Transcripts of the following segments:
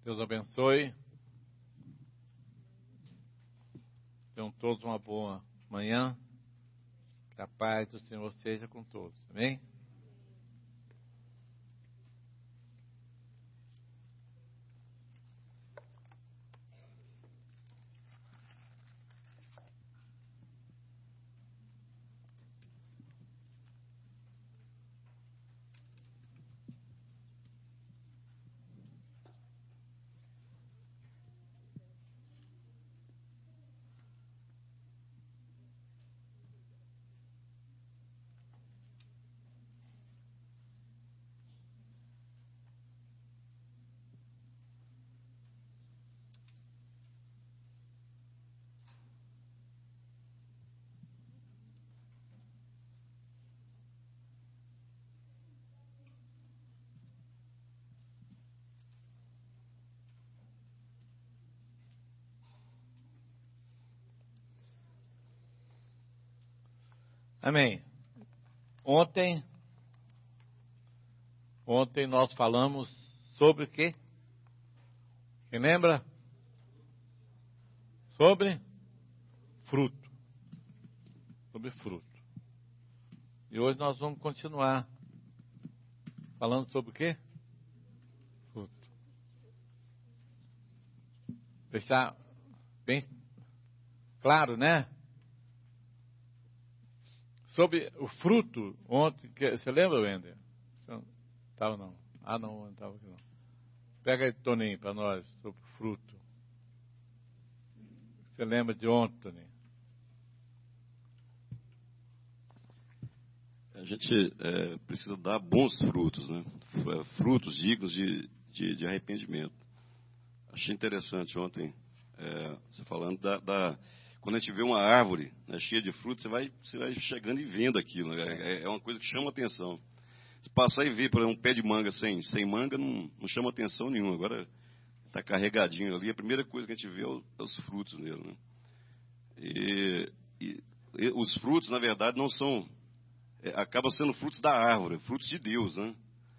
Deus abençoe. Tenham todos uma boa manhã. Que a paz do Senhor seja com todos. Amém? Amém. Ontem nós falamos sobre o quê? Quem lembra? Sobre fruto. Sobre fruto. E hoje nós vamos continuar falando sobre o quê? Fruto. Deixar bem claro, né? Sobre o fruto, ontem, você lembra, Wender? Estava não. Ah, não estava aqui não. Pega aí, Toninho, para nós, sobre o fruto. Você lembra de ontem, Toninho? A gente precisa dar bons frutos, né? Frutos dignos de arrependimento. Achei interessante ontem você falando quando a gente vê uma árvore, né, cheia de frutos, você vai chegando e vendo aquilo. Né? É uma coisa que chama atenção. Se passar e ver, por exemplo, um pé de manga sem manga, não chama atenção nenhuma. Agora está carregadinho ali, a primeira coisa que a gente vê é os frutos nele. Né? E os frutos, na verdade, não são... acabam sendo frutos da árvore, frutos de Deus. Né?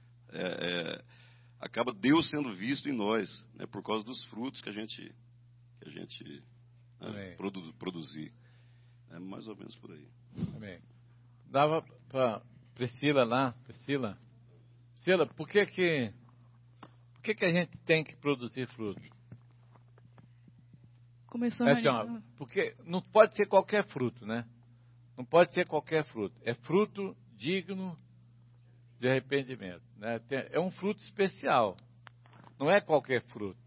Acaba Deus sendo visto em nós, né, por causa dos frutos que a gente produzir. É mais ou menos por aí. Amém. Dava para Priscila lá, Priscila, por que a gente tem que produzir fruto? Começou porque não pode ser qualquer fruto, né? Não pode ser qualquer fruto. É fruto digno de arrependimento, né? É um fruto especial. Não é qualquer fruto.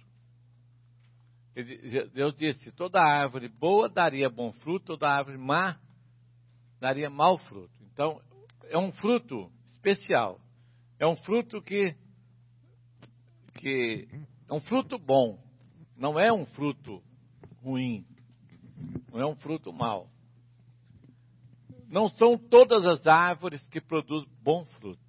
Deus disse, toda árvore boa daria bom fruto, toda árvore má daria mau fruto. Então, é um fruto especial. É um fruto que é um fruto bom. Não é um fruto ruim. Não é um fruto mau. Não são todas as árvores que produzem bom fruto.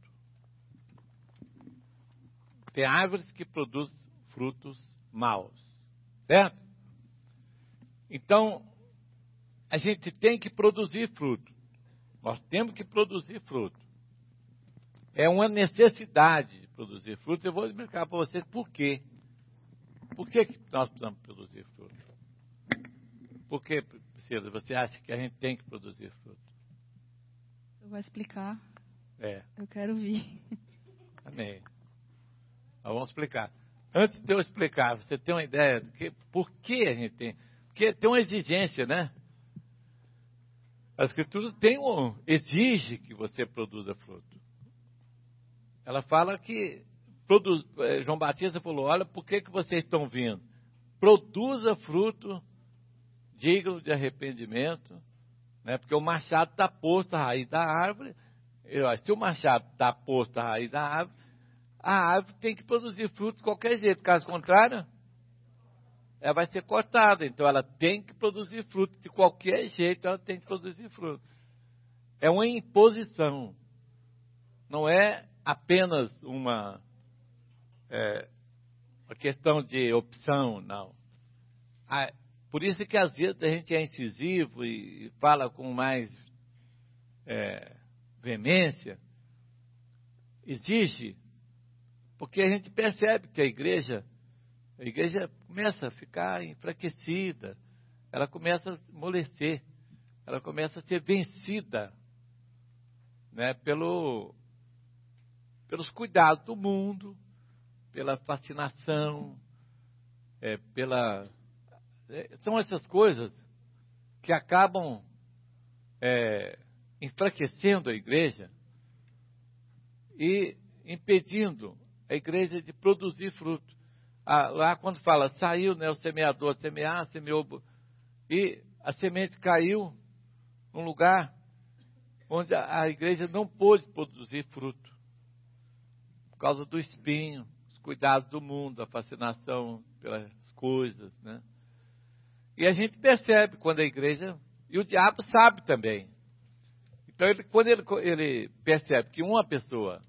Tem árvores que produzem frutos maus. Certo? Então, a gente tem que produzir fruto. Nós temos que produzir fruto. É uma necessidade de produzir fruto. Eu vou explicar para vocês por quê. Por que nós precisamos produzir fruto? Por que, Priscila, você acha que a gente tem que produzir fruto? Eu vou explicar. É. Eu quero ouvir. Amém. Nós vamos explicar. Antes de eu explicar, você tem uma ideia do que, por que a gente tem? Porque tem uma exigência, né? A Escritura exige que você produza fruto. Ela fala que João Batista falou, olha, por que vocês estão vindo? Produza fruto digno de arrependimento, né? Porque o machado está posto à raiz da árvore. Se o machado está posto à raiz da árvore, a árvore tem que produzir fruto de qualquer jeito. Caso contrário, ela vai ser cortada. Então, ela tem que produzir fruto. De qualquer jeito, ela tem que produzir fruto. É uma imposição. Não é apenas uma questão de opção, não. Por isso que, às vezes, a gente é incisivo e fala com mais veemência. Exige, porque a gente percebe que a igreja A igreja começa a ficar enfraquecida, ela começa a amolecer, ela começa a ser vencida, né, pelos cuidados do mundo, pela fascinação, são essas coisas que acabam enfraquecendo a igreja e impedindo a igreja de produzir fruto. Lá quando fala, saiu, né, o semeador semear, semeou, e a semente caiu num lugar onde a igreja não pôde produzir fruto, por causa do espinho, os cuidados do mundo, a fascinação pelas coisas, né? E a gente percebe quando a igreja, e o diabo sabe também. Então, quando ele percebe que uma pessoa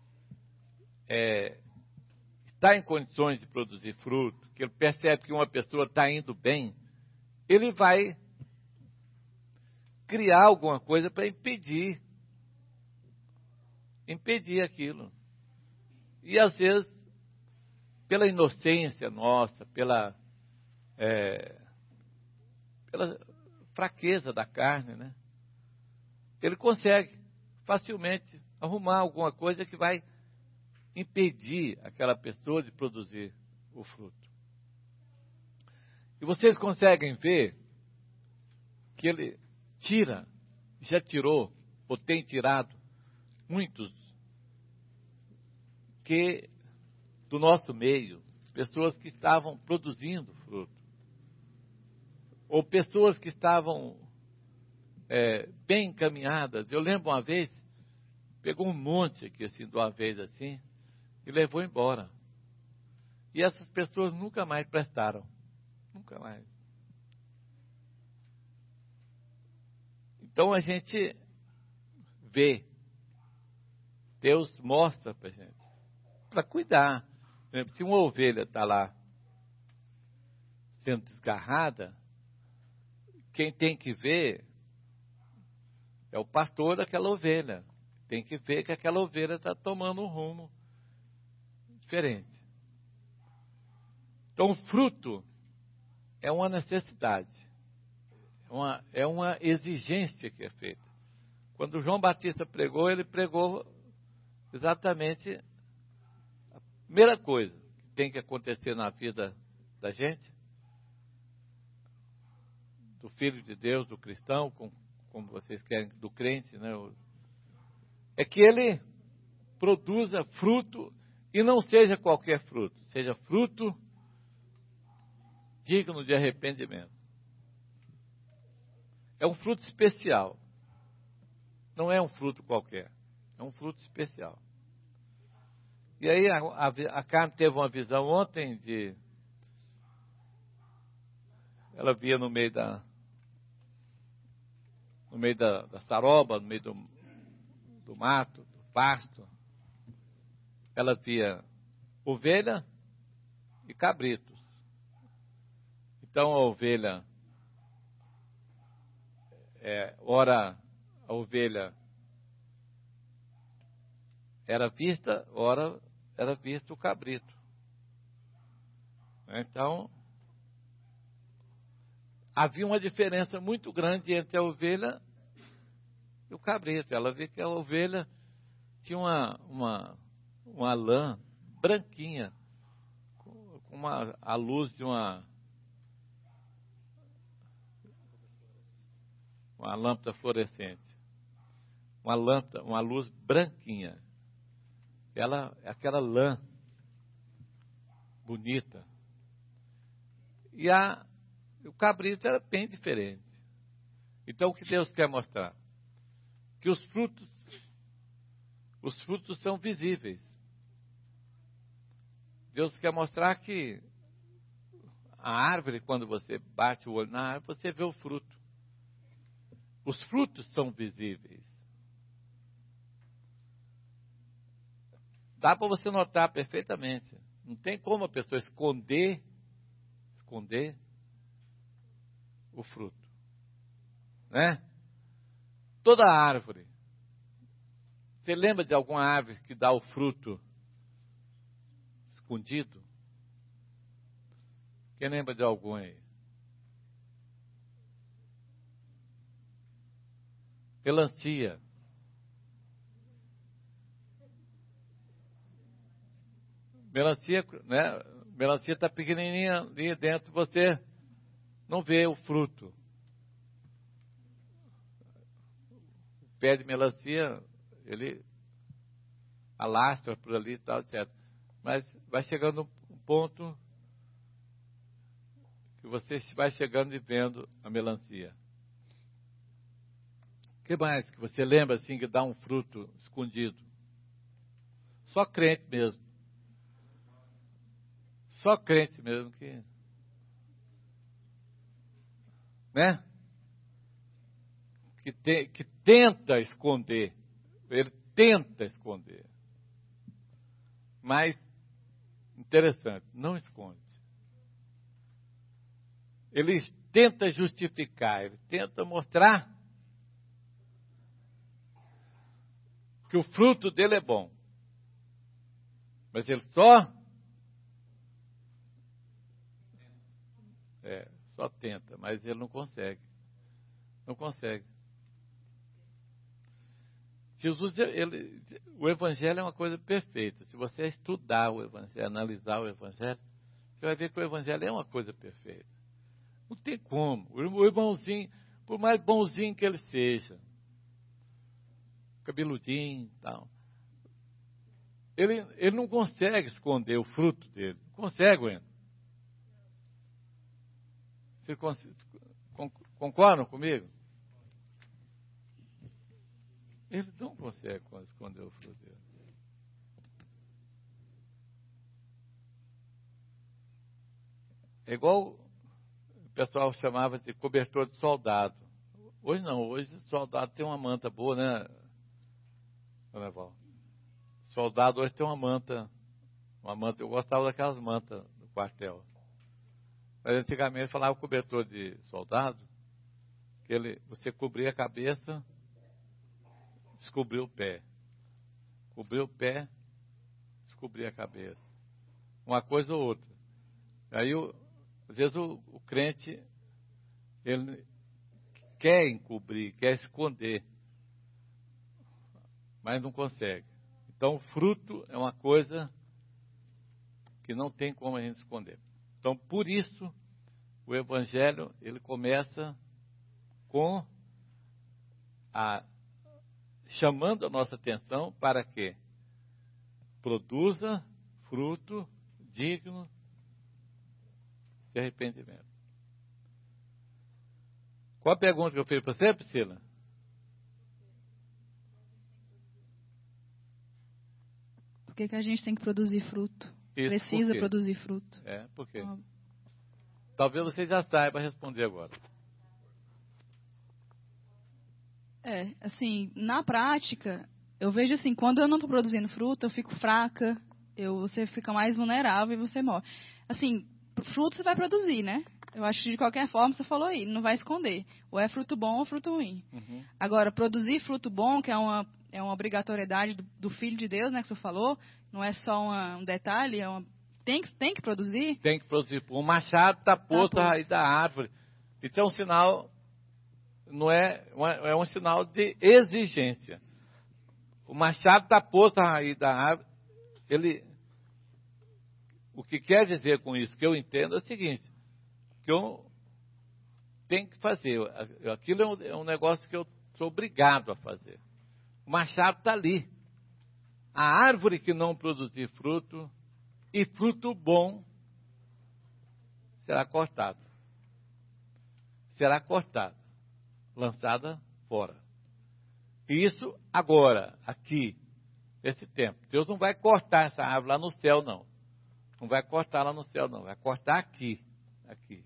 está em condições de produzir fruto, que ele percebe que uma pessoa está indo bem, ele vai criar alguma coisa para impedir aquilo. E às vezes, pela inocência nossa, pela fraqueza da carne, né, ele consegue facilmente arrumar alguma coisa que vai impedir aquela pessoa de produzir o fruto. E vocês conseguem ver que ele já tirou, ou tem tirado, muitos que do nosso meio, pessoas que estavam produzindo fruto, ou pessoas que estavam bem encaminhadas. Eu lembro uma vez, pegou um monte aqui, assim, de uma vez assim, e levou embora. E essas pessoas nunca mais prestaram. Nunca mais. Então a gente vê, Deus mostra para a gente, para cuidar. Por exemplo, se uma ovelha está lá sendo desgarrada, quem tem que ver é o pastor daquela ovelha. Tem que ver que aquela ovelha está tomando um rumo diferente. Então, o fruto é uma necessidade, é uma exigência que é feita. Quando João Batista pregou, ele pregou exatamente a primeira coisa que tem que acontecer na vida da gente, do filho de Deus, do cristão, como vocês querem, do crente, né? É que ele produza fruto, e não seja qualquer fruto, seja fruto digno de arrependimento. É um fruto especial. Não é um fruto qualquer. É um fruto especial. E aí a Carmen teve uma visão ontem ela via no meio da saroba, no meio do mato, do pasto, ela via ovelha e cabritos. Então a ovelha, ora a ovelha era vista, ora era visto o cabrito. Então havia uma diferença muito grande entre a ovelha e o cabrito. Ela vê que a ovelha tinha uma lã branquinha, com a luz de uma lâmpada fluorescente. Uma luz branquinha. Aquela lã bonita. E o cabrito era bem diferente. Então, o que Deus quer mostrar? Que os frutos são visíveis. Deus quer mostrar que a árvore, quando você bate o olho na árvore, você vê o fruto. Os frutos são visíveis. Dá para você notar perfeitamente. Não tem como a pessoa esconder o fruto, né? Toda árvore. Você lembra de alguma árvore que dá o fruto escondido? Quem lembra de algum aí? Melancia. Melancia, né? Melancia está pequenininha ali dentro, você não vê o fruto. O pé de melancia, ele alastra por ali e tal, etc. Mas vai chegando um ponto que você vai chegando e vendo a melancia. O que mais que você lembra assim que dá um fruto escondido? Só crente mesmo. Só crente mesmo que... Né? Que tenta esconder. Ele tenta esconder. Mas, interessante, não esconde. Ele tenta justificar, ele tenta mostrar que o fruto dele é bom. Mas ele só tenta, mas ele não consegue. Não consegue. Jesus, o Evangelho é uma coisa perfeita. Se você estudar o Evangelho, analisar o Evangelho, você vai ver que o Evangelho é uma coisa perfeita. Não tem como. O irmãozinho, por mais bonzinho que ele seja, cabeludinho e tal, ele não consegue esconder o fruto dele. Não consegue, Wendel. Vocês concordam comigo? Ele não consegue esconder o fruto dele. É igual o pessoal chamava de cobertor de soldado. Hoje não, hoje o soldado tem uma manta boa, né, Dona Val? Soldado hoje tem uma manta, eu gostava daquelas mantas do quartel. Mas antigamente falava cobertor de soldado, que você cobria a cabeça, descobria o pé. Cobria o pé, descobria a cabeça. Uma coisa ou outra. Aí, às vezes, o crente, ele quer encobrir, quer esconder, mas não consegue. Então, o fruto é uma coisa que não tem como a gente esconder. Então, por isso, o Evangelho, ele começa com chamando a nossa atenção para que produza fruto digno de arrependimento. Qual a pergunta que eu fiz para você, Priscila? Por que a gente tem que produzir fruto? Isso, Precisa produzir fruto. Por quê? Talvez você já saiba responder agora. Assim, na prática, eu vejo assim, quando eu não estou produzindo fruto, eu fico fraca, você fica mais vulnerável e você morre. Assim, fruto você vai produzir, né? Eu acho que de qualquer forma, você falou aí, não vai esconder. Ou é fruto bom ou fruto ruim. Uhum. Agora, produzir fruto bom, que é uma obrigatoriedade do Filho de Deus, né, que você falou, não é só um detalhe, tem que produzir. Tem que produzir. O machado está posto à raiz da árvore. Isso é um sinal, não é um sinal de exigência. O machado está posto à raiz da árvore. O que quer dizer com isso, que eu entendo, é o seguinte, que eu tenho que fazer. Aquilo é um negócio que eu sou obrigado a fazer. O machado está ali. A árvore que não produzir fruto, e fruto bom, será cortada. Será cortada, lançada fora. E isso agora, aqui, nesse tempo. Deus não vai cortar essa árvore lá no céu, não. Não vai cortar lá no céu, não. Vai cortar aqui. Aqui.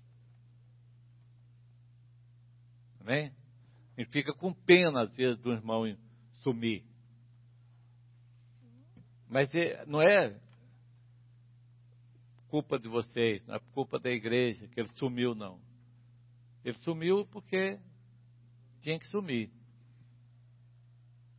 Amém? A gente fica com pena, às vezes, do irmão sumir. Mas não é culpa de vocês, não é culpa da igreja que ele sumiu, não. Ele sumiu porque tinha que sumir.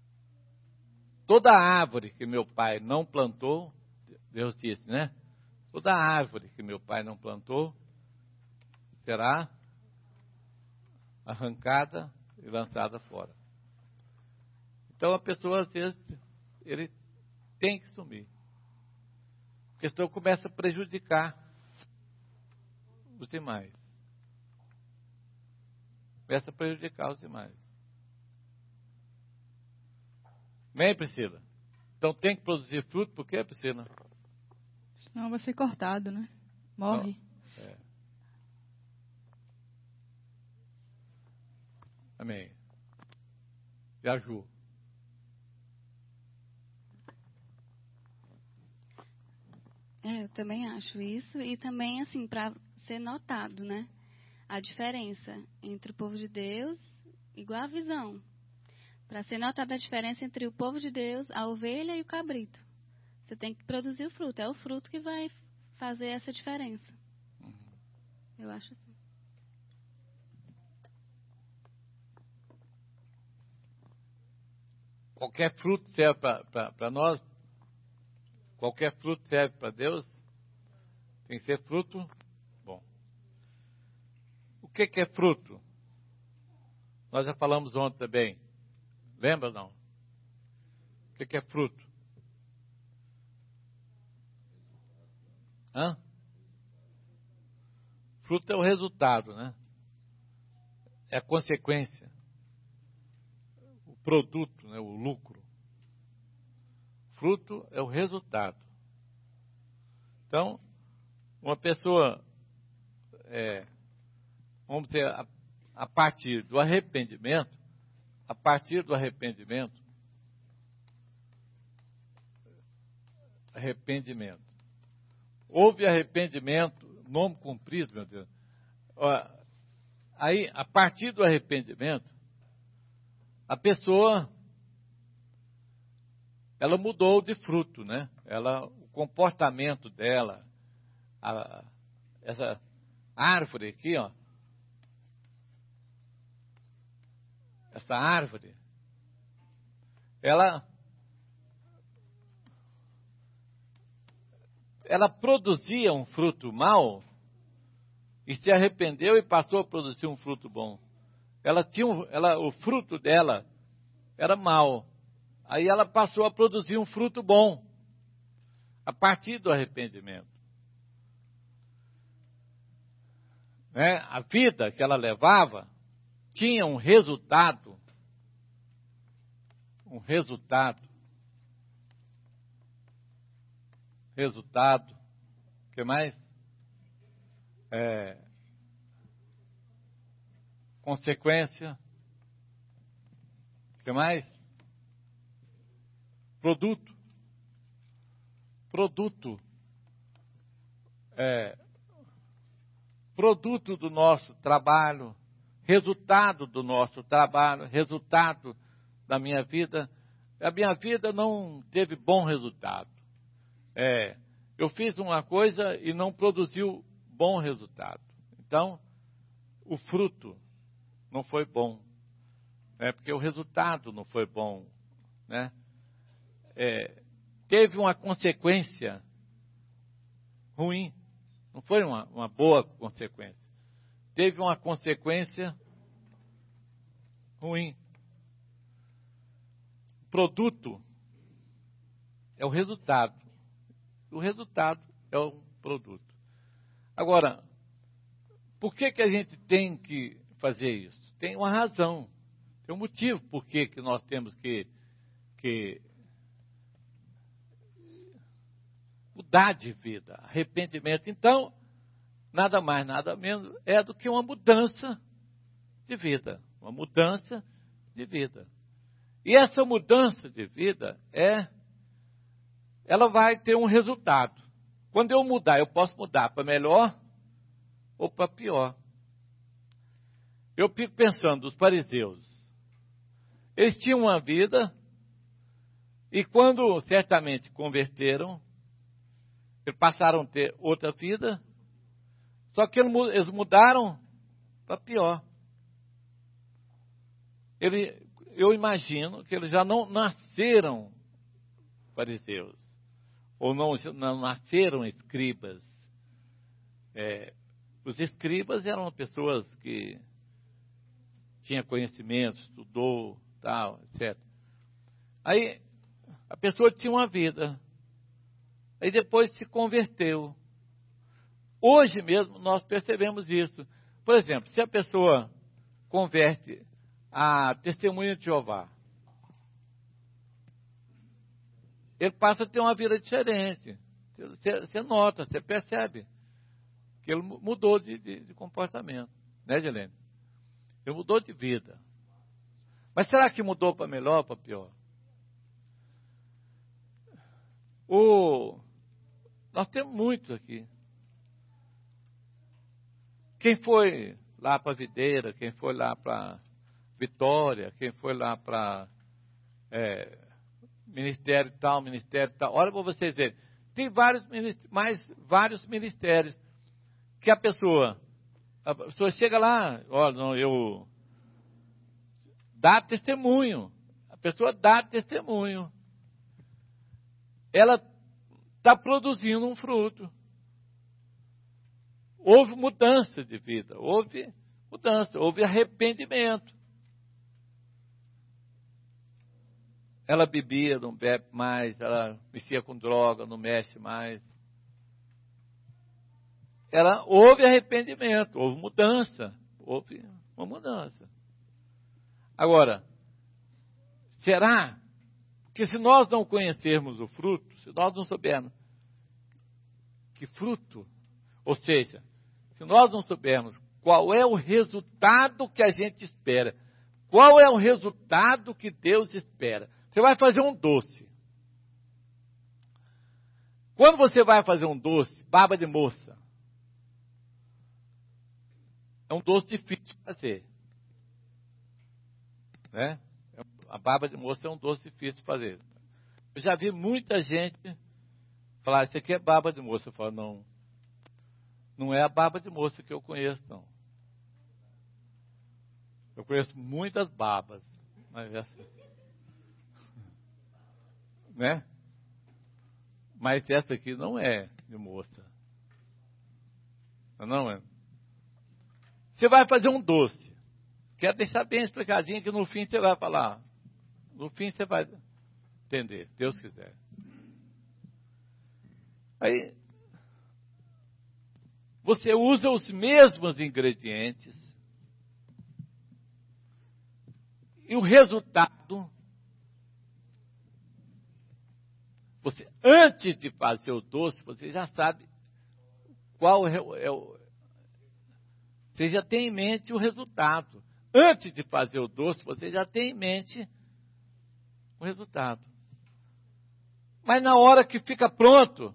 Toda árvore que meu pai não plantou, Deus disse, né? Toda árvore que meu pai não plantou será arrancada e lançada fora. Então a pessoa, às vezes, ele tem que sumir. Porque senão começa a prejudicar os demais. Começa a prejudicar os demais. Amém, Priscila? Então tem que produzir fruto, por quê, Priscila? Senão vai ser cortado, né? Morre. Não. Amém. E a Ju? Eu também acho isso. E também, assim, para ser notado, né? A diferença entre o povo de Deus, igual a visão. Para ser notada a diferença entre o povo de Deus, a ovelha e o cabrito. Você tem que produzir o fruto. É o fruto que vai fazer essa diferença. Eu acho assim. Qualquer fruto serve para nós. Qualquer fruto serve para Deus. Tem que ser fruto bom. O que é fruto? Nós já falamos ontem também. Lembra ou não? O que é fruto? Hã? Fruto é o resultado, né? É a consequência. O produto, né? O lucro. Fruto é o resultado. Então, uma pessoa, vamos dizer, a partir do arrependimento, houve arrependimento, nome cumprido, meu Deus. Aí, a partir do arrependimento, a pessoa, ela mudou de fruto, né? O comportamento dela, essa árvore aqui, ó, essa árvore, ela produzia um fruto mau e se arrependeu e passou a produzir um fruto bom. O fruto dela era mau. Aí ela passou a produzir um fruto bom a partir do arrependimento. Né? A vida que ela levava tinha um resultado. O que mais? Consequência. O que mais? Produto. Produto do nosso trabalho, resultado do nosso trabalho, resultado da minha vida. A minha vida não teve bom resultado. Eu fiz uma coisa e não produziu bom resultado. Então, o fruto não foi bom, né? Porque o resultado não foi bom, né? Teve uma consequência ruim, não foi uma boa consequência. Teve uma consequência ruim. O produto é o resultado. O resultado é o produto. Agora, por que a gente tem que fazer isso? Tem uma razão, tem um motivo por que nós temos que mudar de vida, arrependimento. Então, nada mais, nada menos é do que uma mudança de vida. Uma mudança de vida. E essa mudança de vida ela vai ter um resultado. Quando eu mudar, eu posso mudar para melhor ou para pior. Eu fico pensando, os fariseus, eles tinham uma vida e quando certamente converteram, eles passaram a ter outra vida, só que eles mudaram para pior. Eu imagino que eles já não nasceram fariseus. ou não nasceram escribas. Os escribas eram pessoas que tinham conhecimento, estudou, tal, etc. Aí a pessoa tinha uma vida, aí depois se converteu. Hoje mesmo nós percebemos isso. Por exemplo, se a pessoa converte a Testemunha de Jeová, ele passa a ter uma vida diferente. Você nota, você percebe que ele mudou de comportamento, né, Gelene? Ele mudou de vida. Mas será que mudou para melhor ou para pior? Nós temos muitos aqui. Quem foi lá para a Videira, quem foi lá para Vitória, quem foi lá para ministério tal. Olha para vocês verem. Tem vários ministérios que a pessoa chega lá, olha, não, eu dá testemunho. A pessoa dá testemunho. Ela está produzindo um fruto. Houve mudança de vida, houve arrependimento. Ela bebia, não bebe mais, ela mexia com droga, não mexe mais. Houve arrependimento, houve mudança, houve uma mudança. Agora, será que se nós não conhecermos o fruto, se nós não soubermos que fruto, ou seja, se nós não soubermos qual é o resultado que a gente espera, qual é o resultado que Deus espera, você vai fazer um doce. Quando você vai fazer um doce, baba de moça, é um doce difícil de fazer. Né? A baba de moça é um doce difícil de fazer. Eu já vi muita gente falar, isso aqui é baba de moça. Eu falo, não é a baba de moça que eu conheço, não. Eu conheço muitas babas, mas essa... Né? Mas essa aqui não é de moça. Não é? Você vai fazer um doce. Quero deixar bem explicadinho que no fim você vai falar. No fim você vai entender, se Deus quiser. Aí, você usa os mesmos ingredientes e o resultado, antes de fazer o doce, você já sabe qual você já tem em mente o resultado. Antes de fazer o doce, você já tem em mente o resultado. Mas na hora que fica pronto,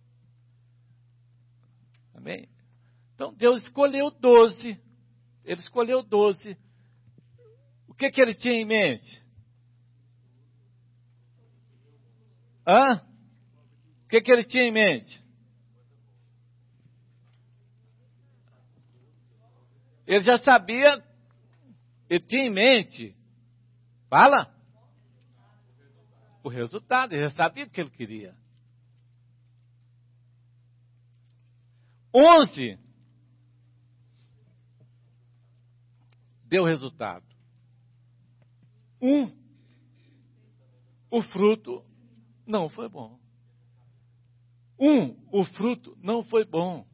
amém? Então Deus escolheu 12. Ele escolheu 12. O que ele tinha em mente? O que ele tinha em mente? Ele já sabia, ele tinha em mente, fala, o resultado, ele já sabia o que ele queria. 11 deu resultado. 1, o fruto não foi bom. O fruto não foi bom.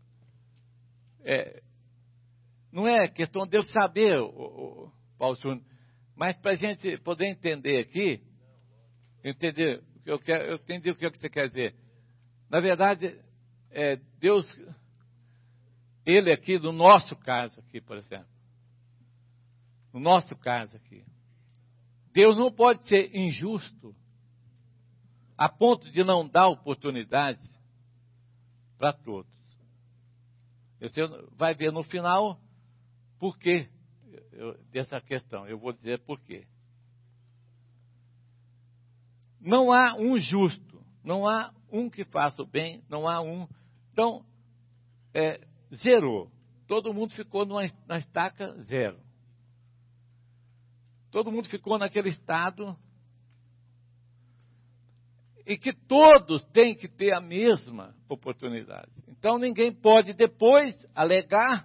Não é questão de eu saber, Paulo Júnior, mas para a gente poder entender aqui, eu entendi o que você quer dizer. Na verdade, Deus, Ele aqui, no nosso caso aqui, por exemplo, no nosso caso aqui, Deus não pode ser injusto a ponto de não dar oportunidade para todos. Você vai ver no final por quê dessa questão. Eu vou dizer por quê. Não há um justo, não há um que faça o bem, não há um. Então, zerou. Todo mundo ficou na estaca zero. Todo mundo ficou naquele estado. e que todos têm que ter a mesma oportunidade. Então, ninguém pode depois alegar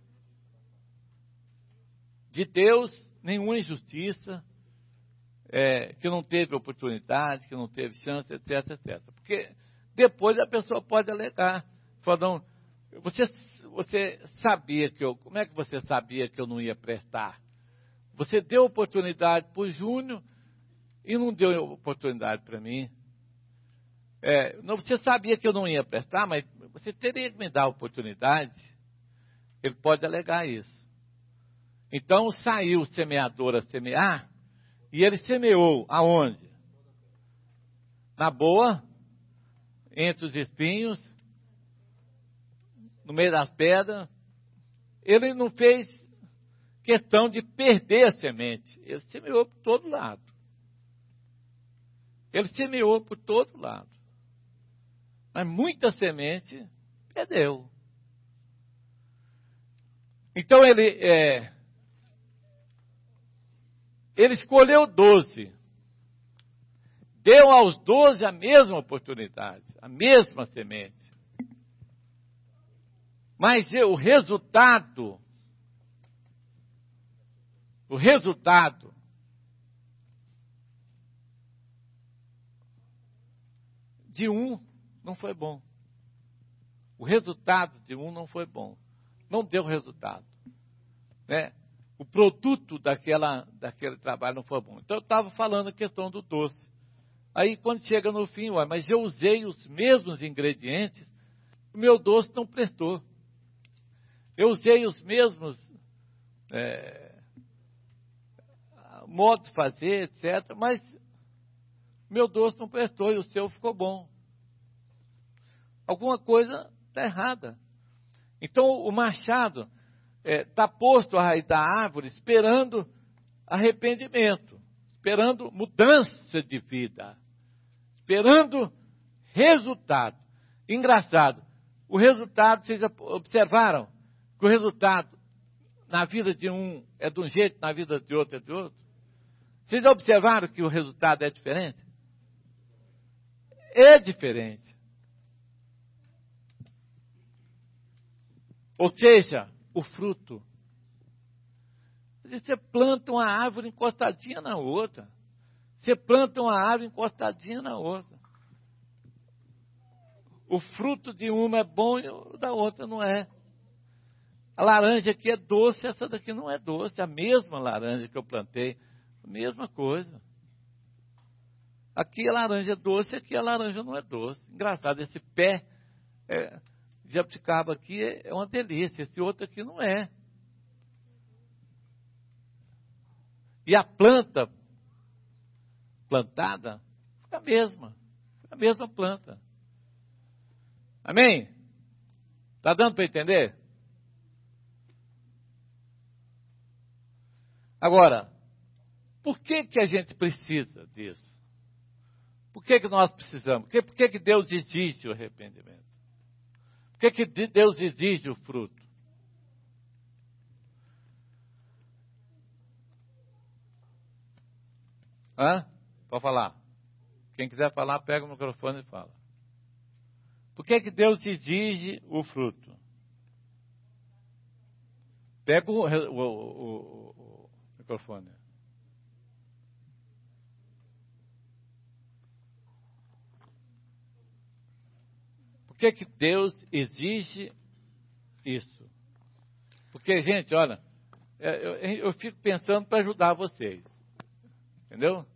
de Deus nenhuma injustiça, que não teve oportunidade, que não teve chance, etc, etc. Porque depois a pessoa pode alegar, falando, você sabia que como é que você sabia que eu não ia prestar? Você deu oportunidade para o Júnior e não deu oportunidade para mim. Você sabia que eu não ia prestar, mas você teria que me dar a oportunidade. Ele pode alegar isso. Então saiu o semeador a semear, e ele semeou aonde? Na boa, entre os espinhos, no meio das pedras. Ele não fez questão de perder a semente. Ele semeou por todo lado. Ele semeou por todo lado. Mas muita semente perdeu. Então ele escolheu 12. Deu aos 12 a mesma oportunidade, a mesma semente. Mas o resultado de um não foi bom. O resultado de um não foi bom. Não deu resultado. Né? O produto daquele trabalho não foi bom. Então eu estava falando a questão do doce. Aí quando chega no fim, mas eu usei os mesmos ingredientes, o meu doce não prestou. Eu usei os mesmos modos de fazer, etc. Mas meu doce não prestou e o seu ficou bom. Alguma coisa está errada. Então o machado está posto à raiz da árvore, esperando arrependimento, esperando mudança de vida, esperando resultado. Engraçado, o resultado, vocês observaram que o resultado na vida de um é de um jeito, na vida de outro é de outro? Vocês observaram que o resultado é diferente? É diferente. Ou seja, o fruto. Você planta uma árvore encostadinha na outra. Você planta uma árvore encostadinha na outra. O fruto de uma é bom e o da outra não é. A laranja aqui é doce, essa daqui não é doce. A mesma laranja que eu plantei, a mesma coisa. Aqui a laranja é doce, aqui a laranja não é doce. Engraçado, esse pé de jabuticaba aqui é uma delícia, esse outro aqui não é. E a planta plantada fica a mesma planta. Amém? Está dando para entender? Agora, por que a gente precisa disso? Por que nós precisamos? Por que Deus exige o arrependimento? Por que Deus exige o fruto? Pode falar. Quem quiser falar, pega o microfone e fala. Por que Deus exige o fruto? Pega o microfone. Por que Deus exige isso? Porque, gente, olha, eu fico pensando para ajudar vocês. Entendeu?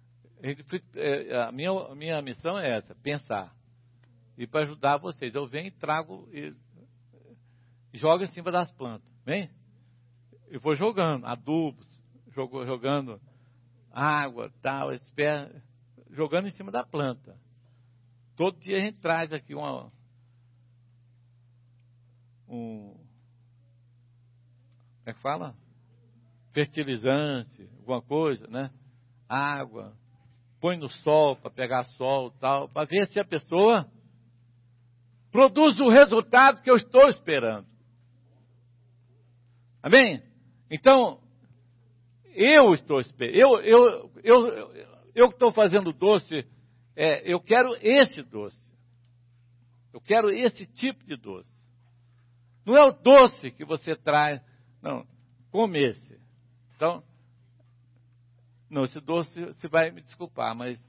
A minha missão é essa, pensar. E para ajudar vocês, eu venho e trago e jogo em cima das plantas. Vem? Eu vou jogando adubos, jogando água, tal, jogando em cima da planta. Todo dia a gente traz aqui como é que fala? Fertilizante, alguma coisa, né? Água, põe no sol para pegar sol, tal, para ver se a pessoa produz o resultado que eu estou esperando. Amém? Então, eu estou esperando. Eu que estou fazendo doce eu quero esse doce. Eu quero esse tipo de doce. Não é o doce que você traz, não, come esse. Então, não, esse doce, você vai me desculpar, mas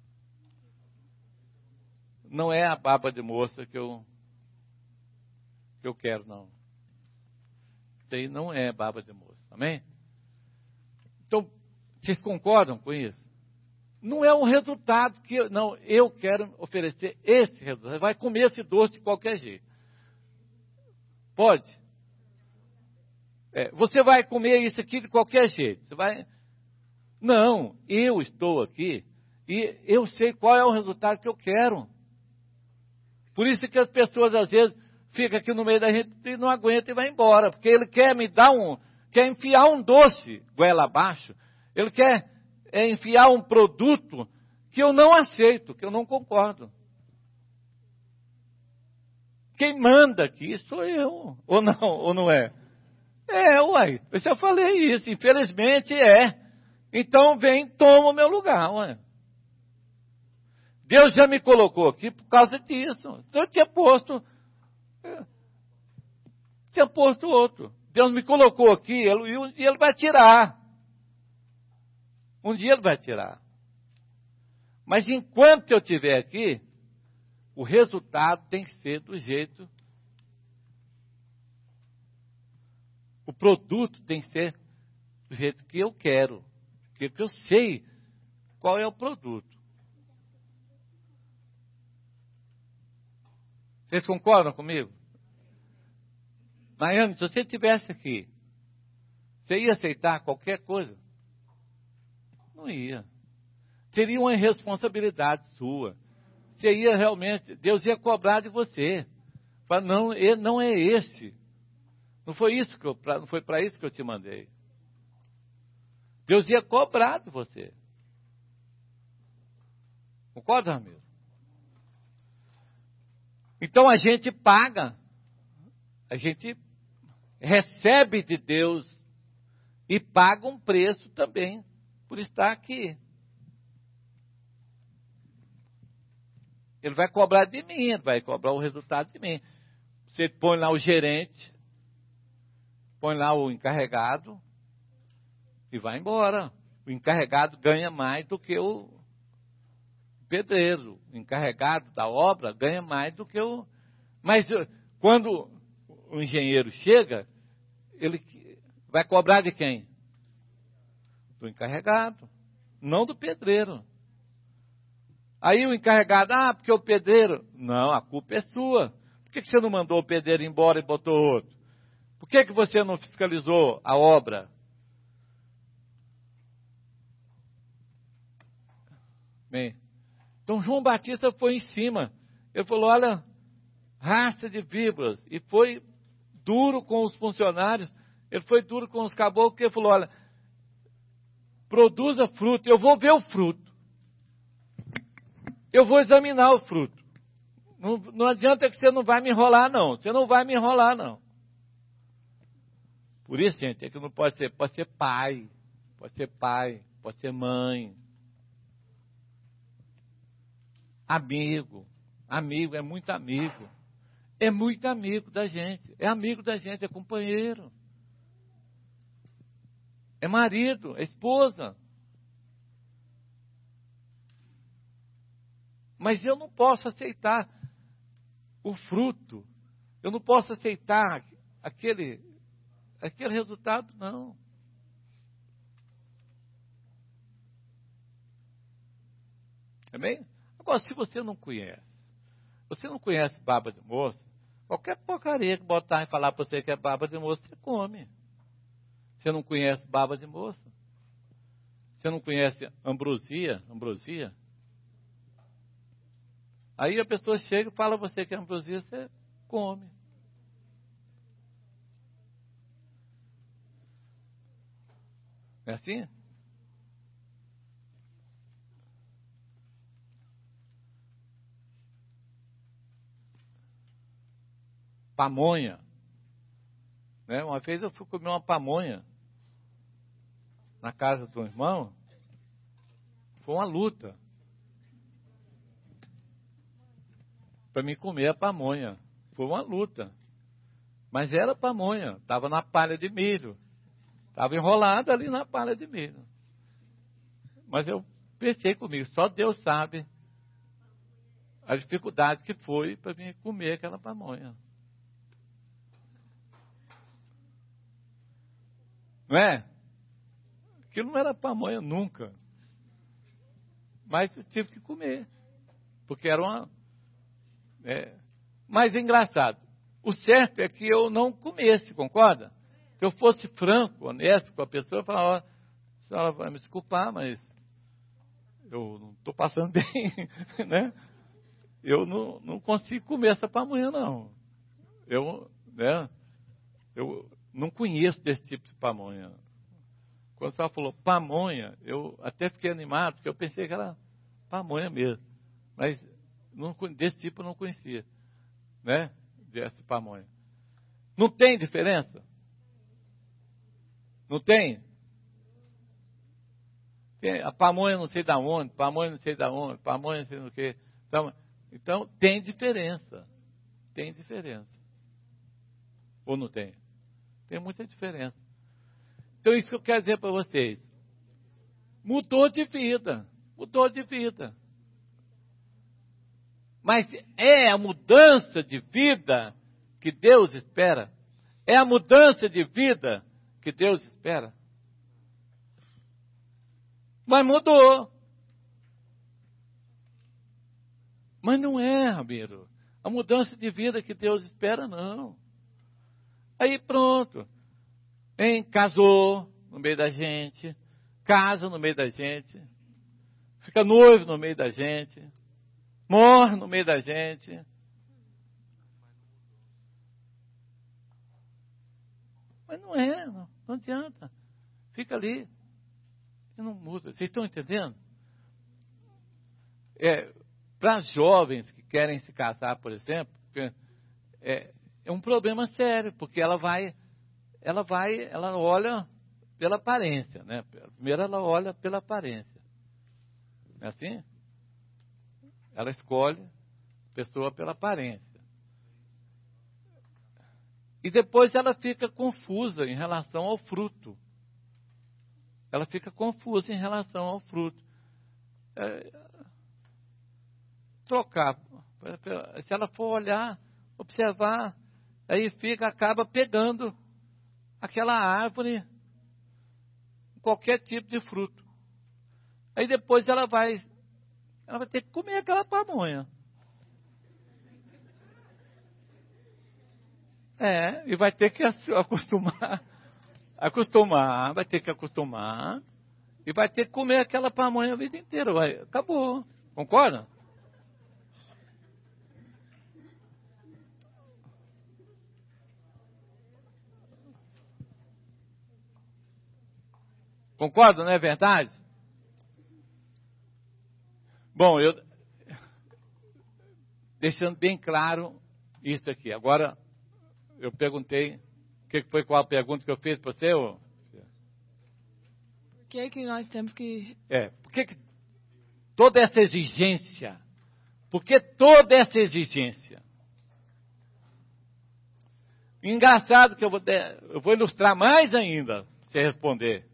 não é a baba de moça que eu quero, não. Isso aí não é baba de moça, amém? Então, vocês concordam com isso? Não é um resultado que eu quero oferecer esse resultado. Você vai comer esse doce de qualquer jeito. Pode? Você vai comer isso aqui de qualquer jeito. Você vai... Não, eu estou aqui e eu sei qual é o resultado que eu quero. Por isso que as pessoas às vezes ficam aqui no meio da gente e não aguentam e vai embora. Porque ele quer me dar quer enfiar um doce goela abaixo. Ele quer enfiar um produto que eu não aceito, que eu não concordo. Quem manda aqui sou eu, ou não é? Uai, eu já falei isso, infelizmente é. Então vem, toma o meu lugar, uai. Deus já me colocou aqui por causa disso. Eu tinha posto outro. Deus me colocou aqui, e um dia ele vai tirar. Um dia ele vai tirar. Mas enquanto eu estiver aqui, o resultado tem que ser do jeito. O produto tem que ser do jeito que eu quero. Porque eu sei qual é o produto. Vocês concordam comigo? Nayane, se você estivesse aqui, você ia aceitar qualquer coisa? Não ia. Seria uma irresponsabilidade sua. Você ia realmente, Deus ia cobrar de você. Fala, não, ele não é esse. Não foi para isso que eu te mandei. Deus ia cobrar de você. Concorda, amigo? Então a gente paga. A gente recebe de Deus e paga um preço também por estar aqui. Ele vai cobrar de mim, ele vai cobrar o resultado de mim. Você põe lá o gerente, põe lá o encarregado e vai embora. O encarregado ganha mais do que o pedreiro. O encarregado da obra ganha mais do que o... Mas quando o engenheiro chega, ele vai cobrar de quem? Do encarregado, não do pedreiro. Aí o encarregado, porque o pedreiro... Não, a culpa é sua. Por que você não mandou o pedreiro embora e botou outro? Por que você não fiscalizou a obra? Bem, então João Batista foi em cima. Ele falou, olha, raça de víboras. E foi duro com os funcionários. Ele foi duro com os caboclos. Ele falou, olha, produza fruto. Eu vou ver o fruto. Eu vou examinar o fruto. Não adianta que você não vai me enrolar, não. Você não vai me enrolar, não. Por isso, gente, é que não pode ser pai, pode ser mãe. Amigo é muito amigo. É muito amigo da gente. É amigo da gente, é companheiro. É marido, é esposa. Mas eu não posso aceitar o fruto. Eu não posso aceitar aquele resultado, não. Amém? Agora, se você não conhece baba de moça, qualquer porcaria que botar e falar para você que é baba de moça, você come. Você não conhece baba de moça? Você não conhece ambrosia? Aí a pessoa chega e fala a você que é ambrosia, você come. É assim? Pamonha. Né? Uma vez eu fui comer uma pamonha na casa do irmão. Foi uma luta. para mim comer a pamonha. Foi uma luta. Mas era pamonha, estava na palha de milho. Estava enrolada ali na palha de milho. Mas eu pensei comigo, só Deus sabe a dificuldade que foi para mim comer aquela pamonha. Não é? Aquilo não era pamonha nunca. Mas eu tive que comer. Porque era uma... Mas é engraçado. O certo é que eu não comesse, concorda? Se eu fosse franco, honesto com a pessoa, eu falava, a senhora vai me desculpar, mas eu não estou passando bem, né? Eu não consigo comer essa pamonha, não. Eu não conheço desse tipo de pamonha. Quando a senhora falou pamonha, eu até fiquei animado, porque eu pensei que era pamonha mesmo. Mas desse tipo eu não conhecia, né? Dessa pamonha. Não tem diferença? Não tem? A pamonha não sei da onde, pamonha não sei da onde, pamonha não sei do que. Então, tem diferença. Tem diferença. Ou não tem? Tem muita diferença. Então, isso que eu quero dizer para vocês. Mudou de vida. Mudou de vida. Mas é a mudança de vida que Deus espera? É a mudança de vida que Deus espera? Mas mudou. Mas não é, Ramiro. A mudança de vida que Deus espera, não. Aí pronto. Casou no meio da gente. Casa no meio da gente. Fica noivo no meio da gente. Morre no meio da gente. Mas não é, não adianta. Fica ali. E não muda. Vocês estão entendendo? Para jovens que querem se casar, por exemplo, é um problema sério, porque ela olha pela aparência, né? Primeiro ela olha pela aparência. Não é assim? Ela escolhe a pessoa pela aparência. E depois ela fica confusa em relação ao fruto. Ela fica confusa em relação ao fruto. Trocar. Se ela for olhar, observar, aí acaba pegando aquela árvore, qualquer tipo de fruto. Aí depois ela vai ter que comer aquela pamonha. E vai ter que acostumar, vai ter que acostumar, e vai ter que comer aquela pamonha a vida inteira. Acabou. Concorda? Concorda, não é verdade? Bom, deixando bem claro isso aqui. Agora, eu perguntei, qual a pergunta que eu fiz para você? Por que nós temos que... Por que toda essa exigência? Por que toda essa exigência? Engraçado que eu vou ilustrar mais ainda, para você responder.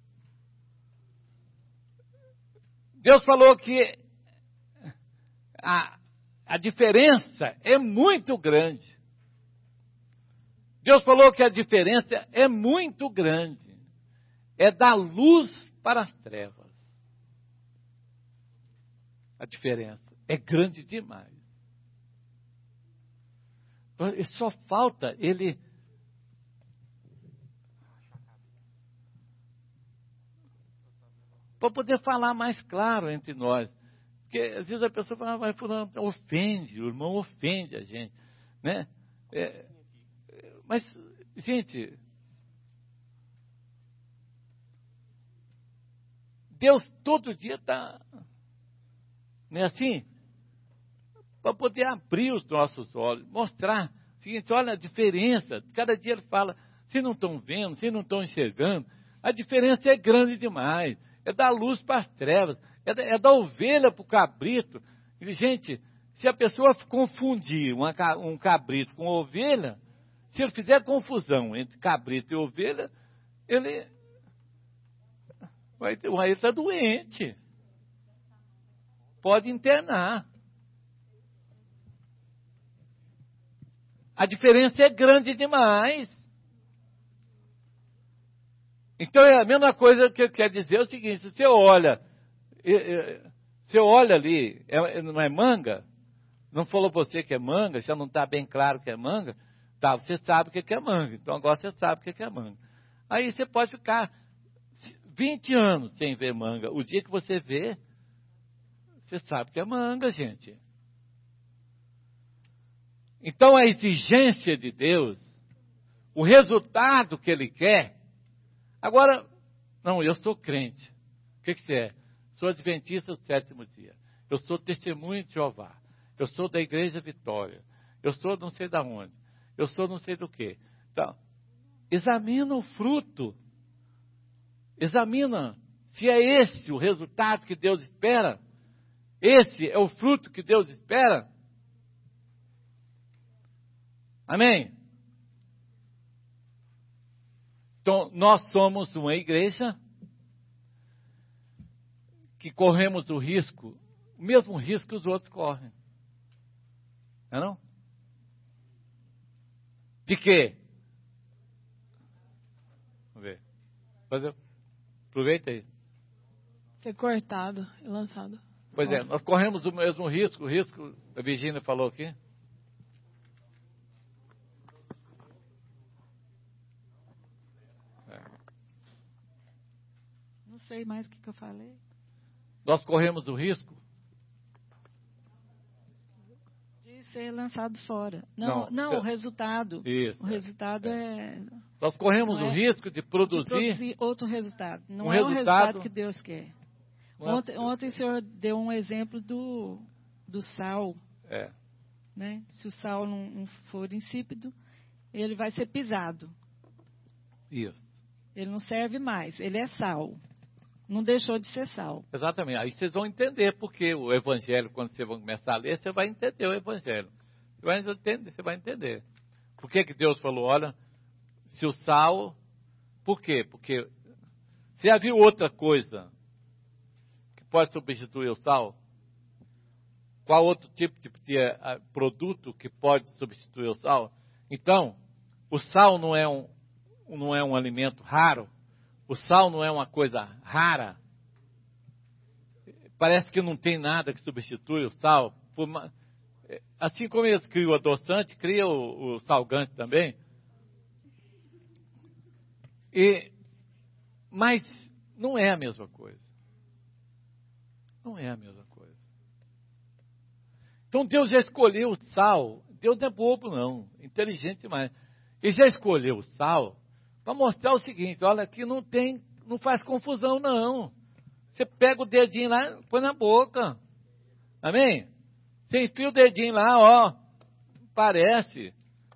Deus falou que a diferença é muito grande. Deus falou que a diferença é muito grande. É da luz para as trevas. A diferença é grande demais. Só falta ele... para poder falar mais claro entre nós. Porque às vezes a pessoa fala, mas fulano ofende, o irmão ofende a gente, né? Mas, gente, Deus todo dia está, não é assim? Para poder abrir os nossos olhos, mostrar, o seguinte, olha a diferença, cada dia ele fala, vocês não estão vendo, vocês não estão enxergando, a diferença é grande demais. É da luz para as trevas, é da ovelha para o cabrito. E, gente, Se a pessoa confundir um cabrito com ovelha, se ele fizer confusão entre cabrito e ovelha, ele está doente. Pode internar. A diferença é grande demais. Então é a mesma coisa que quer dizer é o seguinte: se você olha ali, não é manga? Não falou você que é manga? Já não está bem claro que é manga? Tá, você sabe o que é manga. Então agora você sabe o que é manga. Aí você pode ficar 20 anos sem ver manga. O dia que você vê, você sabe que é manga, gente. Então a exigência de Deus, o resultado que Ele quer. Agora, não, eu sou crente. O que você é? Sou adventista do sétimo dia. Eu sou testemunho de Jeová. Eu sou da Igreja Vitória. Eu sou não sei da onde. Eu sou não sei do que. Então, examina o fruto. Examina se é esse o resultado que Deus espera. Esse é o fruto que Deus espera. Amém? Então, nós somos uma igreja que corremos o risco, o mesmo risco que os outros correm. Não é não? De quê? Vamos ver. Aproveita aí. Ser cortado e lançado. Pois é, nós corremos o mesmo risco, o risco, a Virgínia falou aqui. Não sei mais o que eu falei. Nós corremos o risco De ser lançado fora. Não, o resultado. Isso. O resultado é... Nós corremos o risco de produzir outro resultado. Não um é o resultado resultado que Deus quer. Não Ontem o senhor deu um exemplo do sal. É. Né? Se o sal não for insípido, ele vai ser pisado. Isso. Ele não serve mais. Ele é sal. Não deixou de ser sal. Exatamente. Aí vocês vão entender porque o Evangelho, quando vocês vão começar a ler, você vai entender o Evangelho. Você vai entender. Por que Deus falou, olha, se o sal... Por quê? Porque você já viu outra coisa que pode substituir o sal? Qual outro tipo de produto que pode substituir o sal? Então, o sal não é um alimento raro. O sal não é uma coisa rara. Parece que não tem nada que substitui o sal. Assim como eles criam o adoçante, criam o salgante também. Mas não é a mesma coisa. Não é a mesma coisa. Então Deus já escolheu o sal. Deus não é bobo, não. Inteligente demais. Ele já escolheu o sal para mostrar o seguinte: olha, aqui não faz confusão, não. Você pega o dedinho lá, põe na boca. Amém? Você enfia o dedinho lá, ó. Parece.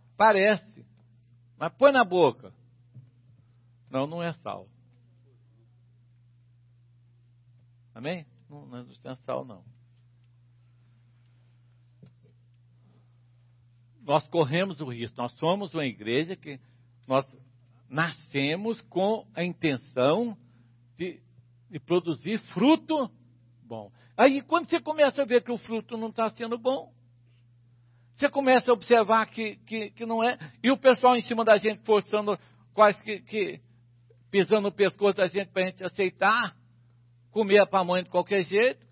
Mas põe na boca. Não é sal. Amém? Não é sal, não. Nós corremos o risco. Nós somos uma igreja que nós nascemos com a intenção de produzir fruto bom. Aí, quando você começa a ver que o fruto não está sendo bom, você começa a observar que não é, e o pessoal em cima da gente forçando, quase que pisando no pescoço da gente para a gente aceitar, comer a pamonha de qualquer jeito.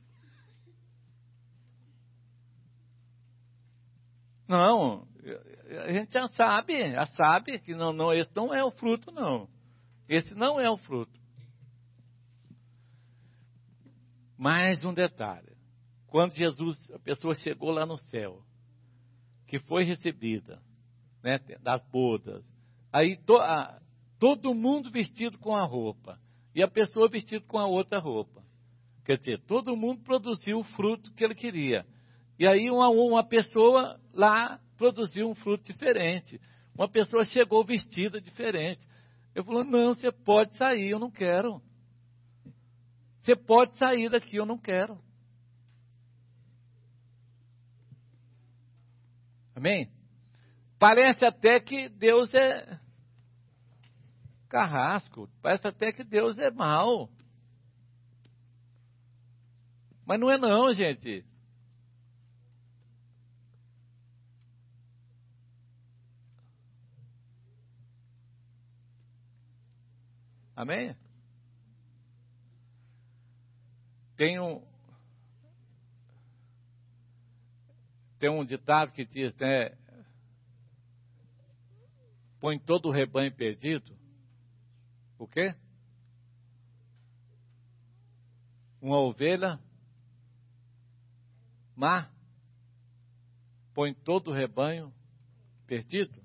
Não, a gente já sabe que não, esse não é o fruto, não. Esse não é o fruto. Mais um detalhe. Quando a pessoa chegou lá no céu, que foi recebida, né, das bodas, aí todo mundo vestido com a roupa, e a pessoa vestida com a outra roupa. Quer dizer, todo mundo produziu o fruto que ele queria. E aí uma pessoa lá produziu um fruto diferente. Uma pessoa chegou vestida diferente. Eu falei, não, você pode sair, eu não quero. Você pode sair daqui, eu não quero. Amém? Parece até que Deus é carrasco. Parece até que Deus é mau. Mas não é não, gente. Amém? Tem um ditado que diz, né? Põe todo o rebanho perdido. O quê? Uma ovelha má põe todo o rebanho perdido.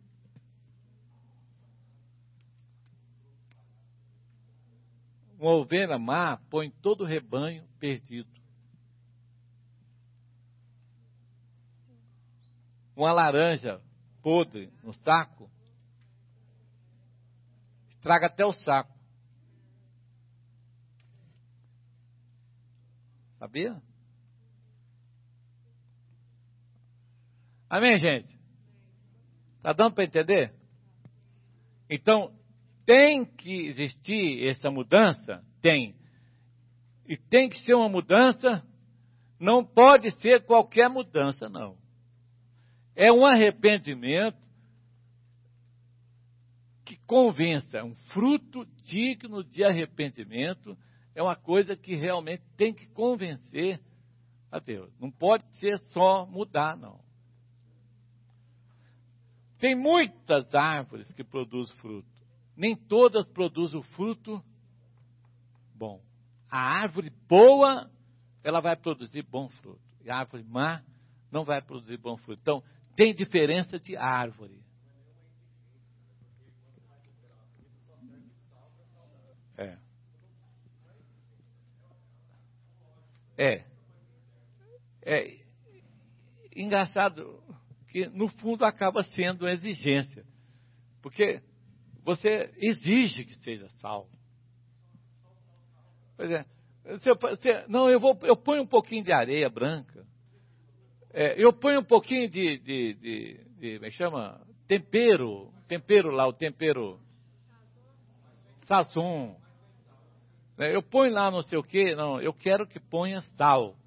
Uma ovelha má põe todo o rebanho perdido. Uma laranja podre no saco estraga até o saco. Sabia? Amém, gente? Está dando para entender? Então, tem que existir essa mudança? Tem. E tem que ser uma mudança, não pode ser qualquer mudança, não. É um arrependimento que convença, um fruto digno de arrependimento, é uma coisa que realmente tem que convencer a Deus. Não pode ser só mudar, não. Tem muitas árvores que produzem fruto. Nem todas produzem o fruto bom. A árvore boa, ela vai produzir bom fruto. E a árvore má não vai produzir bom fruto. Então, tem diferença de árvore. É engraçado que, no fundo, acaba sendo uma exigência. Porque você exige que seja sal. Pois é. Eu ponho um pouquinho de areia branca. Eu ponho um pouquinho de como é que chama? Tempero lá, o tempero sazon. Eu ponho lá não sei o quê. Não, eu quero que ponha sal.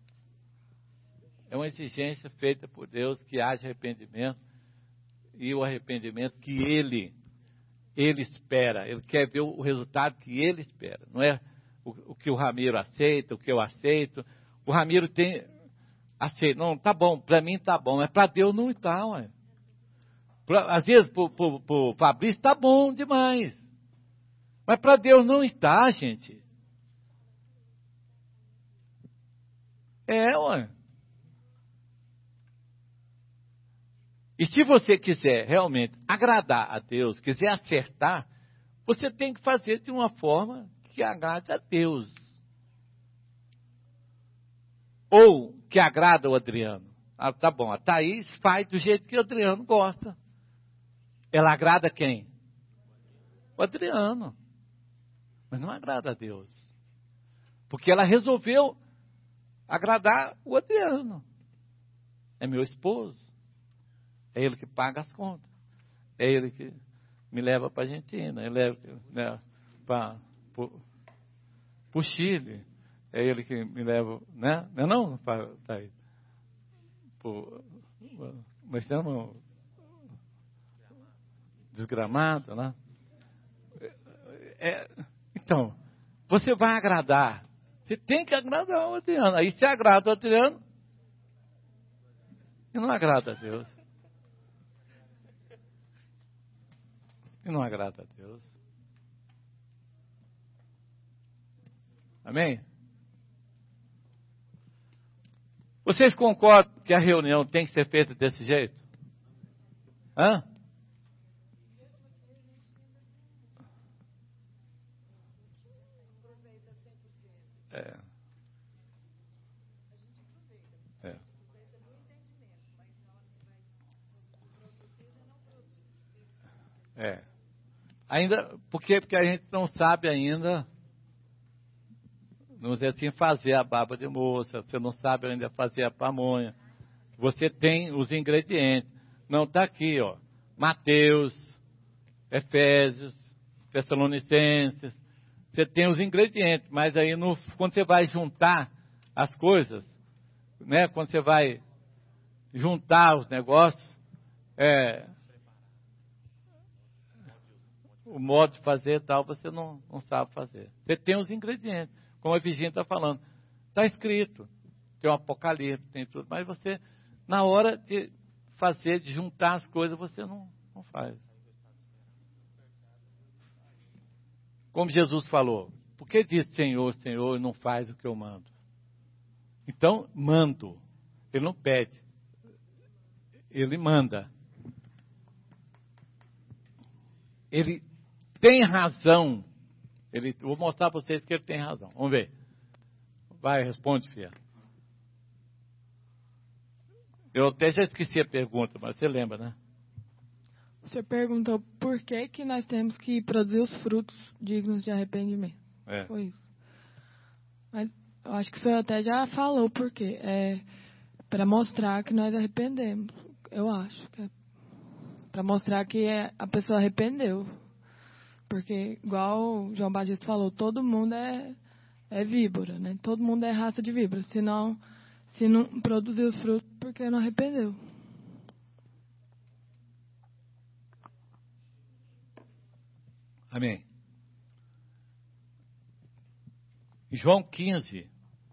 É uma exigência feita por Deus que haja arrependimento. E o arrependimento que Ele espera. Ele quer ver o resultado que Ele espera. Não é o que o Ramiro aceita, o que eu aceito. O Ramiro aceita. Não, tá bom, para mim tá bom. Mas para Deus não está, ué. Às vezes para o Fabrício está bom demais. Mas para Deus não está, gente. Ué. E se você quiser realmente agradar a Deus, quiser acertar, você tem que fazer de uma forma que agrade a Deus. Ou que agrada o Adriano. Ah, tá bom, a Thaís faz do jeito que o Adriano gosta. Ela agrada quem? O Adriano. Mas não agrada a Deus. Porque ela resolveu agradar o Adriano. É meu esposo. É ele que paga as contas. É ele que me leva para a Argentina. Ele leva para o Chile. É ele que me leva, né? Não, tá aí. Mas chama desgramado, né? Então, você vai agradar. Você tem que agradar o Adriano. Aí você agrada o Adriano e não agrada a Deus. E não agrada a Deus. Amém? Vocês concordam que a reunião tem que ser feita desse jeito? Hã? Ainda, porque a gente não sabe ainda, vamos dizer assim, fazer a baba de moça, você não sabe ainda fazer a pamonha. Você tem os ingredientes, Não, está aqui, ó. Mateus, Efésios, Tessalonicenses. Você tem os ingredientes, mas aí quando você vai juntar as coisas, né? Quando você vai juntar os negócios, o modo de fazer e tal, você não sabe fazer. Você tem os ingredientes, como a Virginia está falando. Está escrito, tem o Apocalipse, tem tudo, mas você, na hora de fazer, de juntar as coisas, você não faz. Como Jesus falou, por que diz Senhor, Senhor, e não faz o que eu mando? Então, mando. Ele não pede. Ele manda. Ele tem razão. Vou mostrar para vocês que ele tem razão. Vamos ver. Vai, responde, filha. Eu até já esqueci a pergunta, mas você lembra, né? Você perguntou por que nós temos que produzir os frutos dignos de arrependimento. Foi isso. Mas eu acho que o senhor até já falou por quê. É para mostrar que nós arrependemos. Eu acho que é para mostrar que a pessoa arrependeu. Porque, igual o João Batista falou, todo mundo é víbora, né? Todo mundo é raça de víbora. Se não produzir os frutos, porque não arrependeu. Amém. João 15.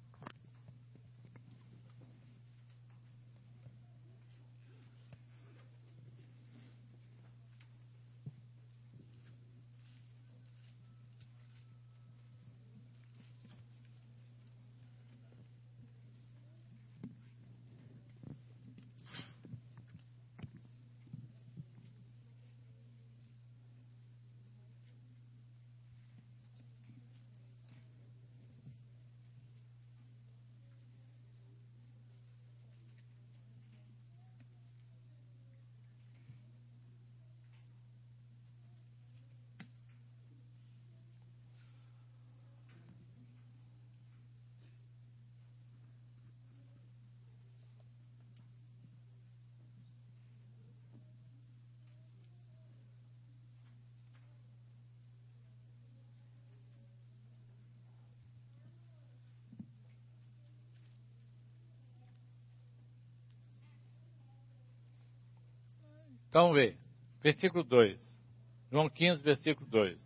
Então, vê. Versículo 2. João 15, versículo 2.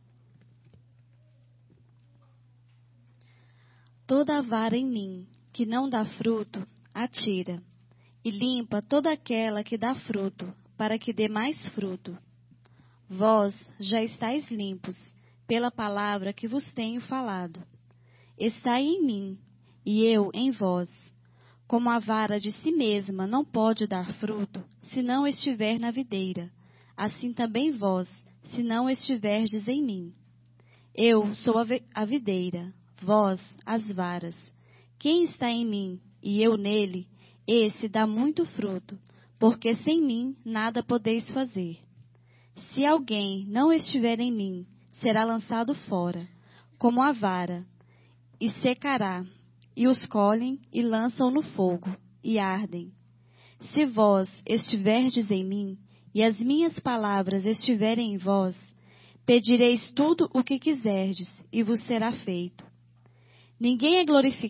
Toda vara em mim que não dá fruto, atira, e limpa toda aquela que dá fruto, para que dê mais fruto. Vós já estáis limpos, pela palavra que vos tenho falado. Estai em mim, e eu em vós. Como a vara de si mesma não pode dar fruto, se não estiver na videira, assim também vós, se não estiverdes em mim. Eu sou a videira, vós as varas. Quem está em mim e eu nele, esse dá muito fruto, porque sem mim nada podeis fazer. Se alguém não estiver em mim, será lançado fora, como a vara, e secará, e os colhem e lançam no fogo, e ardem. Se vós estiverdes em mim, e as minhas palavras estiverem em vós, pedireis tudo o que quiserdes, e vos será feito. Nisso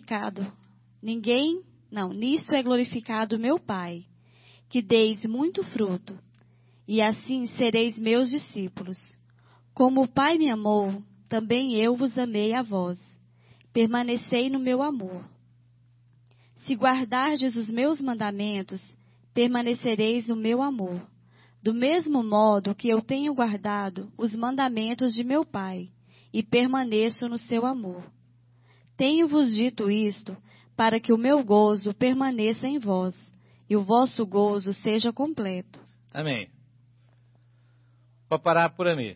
é glorificado meu Pai, que deis muito fruto, e assim sereis meus discípulos. Como o Pai me amou, também eu vos amei a vós. Permanecei no meu amor. Se guardardes os meus mandamentos, permanecereis no meu amor. Do mesmo modo que eu tenho guardado os mandamentos de meu Pai, e permaneço no seu amor. Tenho-vos dito isto, para que o meu gozo permaneça em vós, e o vosso gozo seja completo. Amém. Vou parar por aí.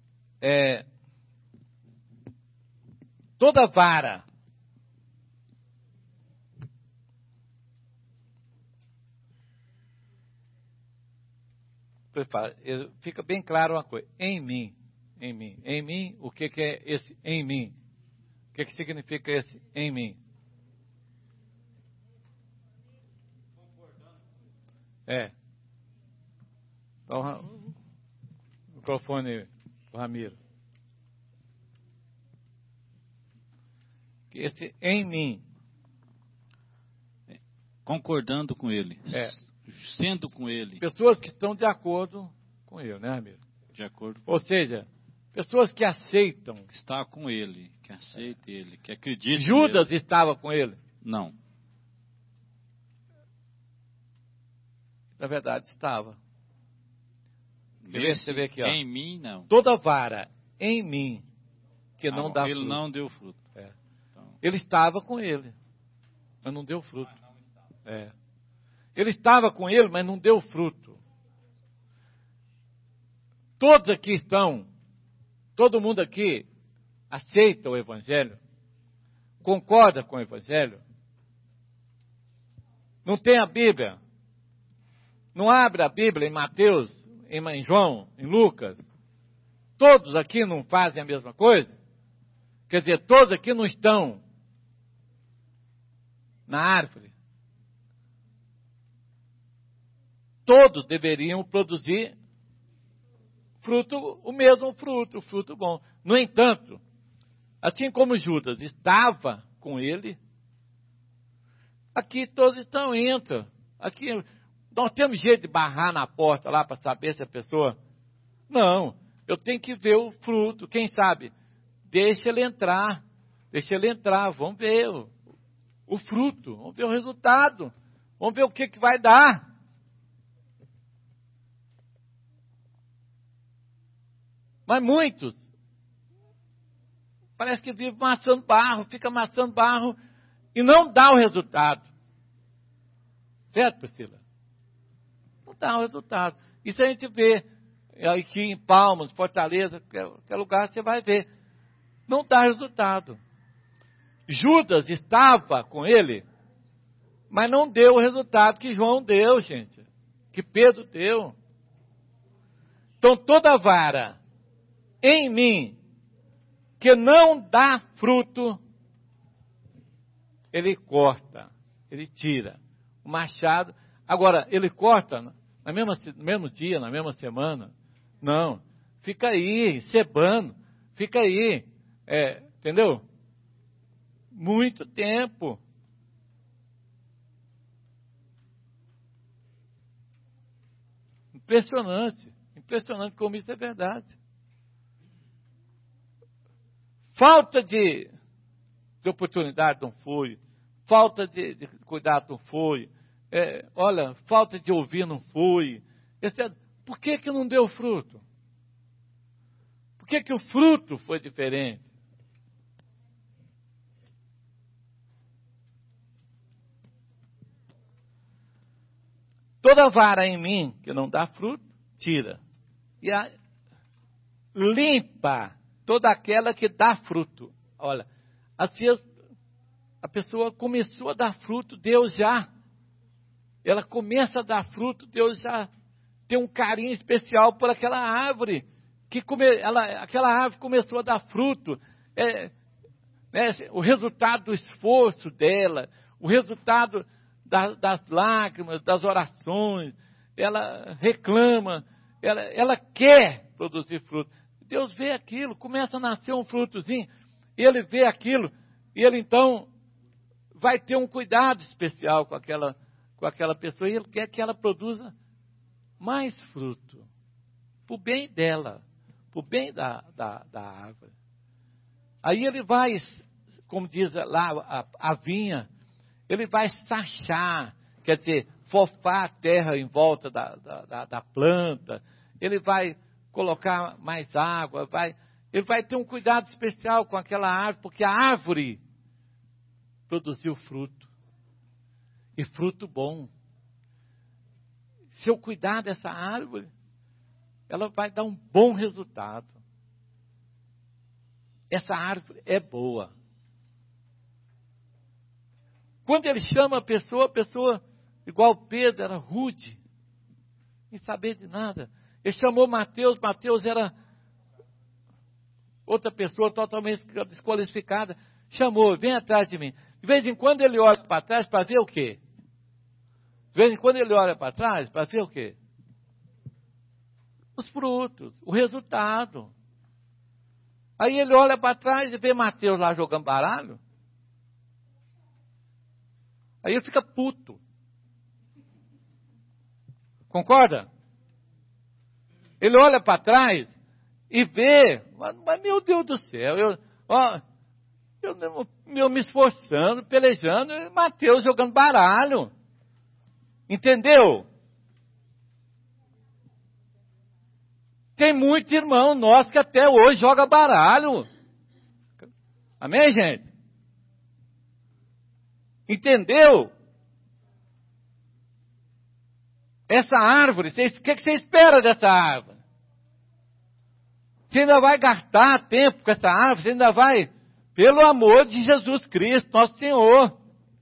Toda vara fica bem claro uma coisa. Em mim. O que é esse em mim? O que significa esse em mim? o microfone, o Ramiro. Esse em mim. Concordando com ele. Sendo com ele. Pessoas que estão de acordo com ele, né, Ramiro? De acordo. Ou seja, pessoas que aceitam. Que está com ele, que aceita ele, que acredita. Judas estava com ele? Não. Na verdade, estava. Você vê aqui, ó. Em mim, não. Toda vara em mim que não dá fruto. Ele não deu fruto. Então. Ele estava com ele, mas não deu fruto. Ele estava com ele, mas não deu fruto. Todos aqui estão, todo mundo aqui aceita o Evangelho, concorda com o Evangelho, não tem a Bíblia, não abre a Bíblia em Mateus, em João, em Lucas. Todos aqui não fazem a mesma coisa? Quer dizer, todos aqui não estão na árvore. Todos deveriam produzir fruto, o mesmo fruto, o fruto bom. No entanto, assim como Judas estava com ele, aqui todos estão, entram. Aqui nós temos jeito de barrar na porta lá para saber se a pessoa... Não, eu tenho que ver o fruto, quem sabe? Deixa ele entrar, vamos ver o fruto, vamos ver o resultado, vamos ver o que vai dar. Mas muitos, parece que vivem amassando barro, fica amassando barro e não dá o resultado. Certo, Priscila? Não dá o resultado. Isso a gente vê aqui em Palmas, Fortaleza, qualquer lugar você vai ver. Não dá resultado. Judas estava com ele, mas não deu o resultado que João deu, gente. Que Pedro deu. Então toda vara em mim que não dá fruto, ele corta, ele tira o machado. Agora, ele corta no mesmo dia, na mesma semana? Não, fica aí, cebando, fica aí, entendeu? Muito tempo. Impressionante como isso é verdade. Falta de oportunidade não foi, falta de cuidado não foi, falta de ouvir não foi. Por que não deu fruto? Por que o fruto foi diferente? Toda vara em mim que não dá fruto, tira. E limpa toda aquela que dá fruto. Olha, assim a pessoa começou a dar fruto, Deus já. Ela começa a dar fruto, Deus já tem um carinho especial por aquela árvore. Aquela árvore começou a dar fruto. O resultado do esforço dela, o resultado das lágrimas, das orações. Ela reclama, ela quer produzir fruto. Deus vê aquilo, começa a nascer um frutozinho, ele vê aquilo, e ele então vai ter um cuidado especial com aquela pessoa, e ele quer que ela produza mais fruto, para o bem dela, para o bem da árvore. Aí ele vai, como diz lá a vinha, ele vai sachar, quer dizer, fofar a terra em volta da planta, ele vai colocar mais água, ele vai ter um cuidado especial com aquela árvore, porque a árvore produziu fruto, e fruto bom. Se eu cuidar dessa árvore, ela vai dar um bom resultado. Essa árvore é boa. Quando ele chama a pessoa, igual Pedro, era rude, sem saber de nada. Ele chamou Mateus era outra pessoa totalmente desqualificada. Chamou, vem atrás de mim. De vez em quando ele olha para trás para ver o quê? De vez em quando ele olha para trás para ver o quê? os frutos, o resultado. Aí ele olha para trás e vê Mateus lá jogando baralho. Aí ele fica puto. Concorda? Ele olha para trás e vê, mas meu Deus do céu, eu me esforçando, pelejando, e Mateus jogando baralho. Entendeu? Tem muitos irmãos nossos que até hoje jogam baralho. Amém, gente? Entendeu? Essa árvore, o que você espera dessa árvore? Você ainda vai gastar tempo com essa árvore, você ainda vai, pelo amor de Jesus Cristo, nosso Senhor.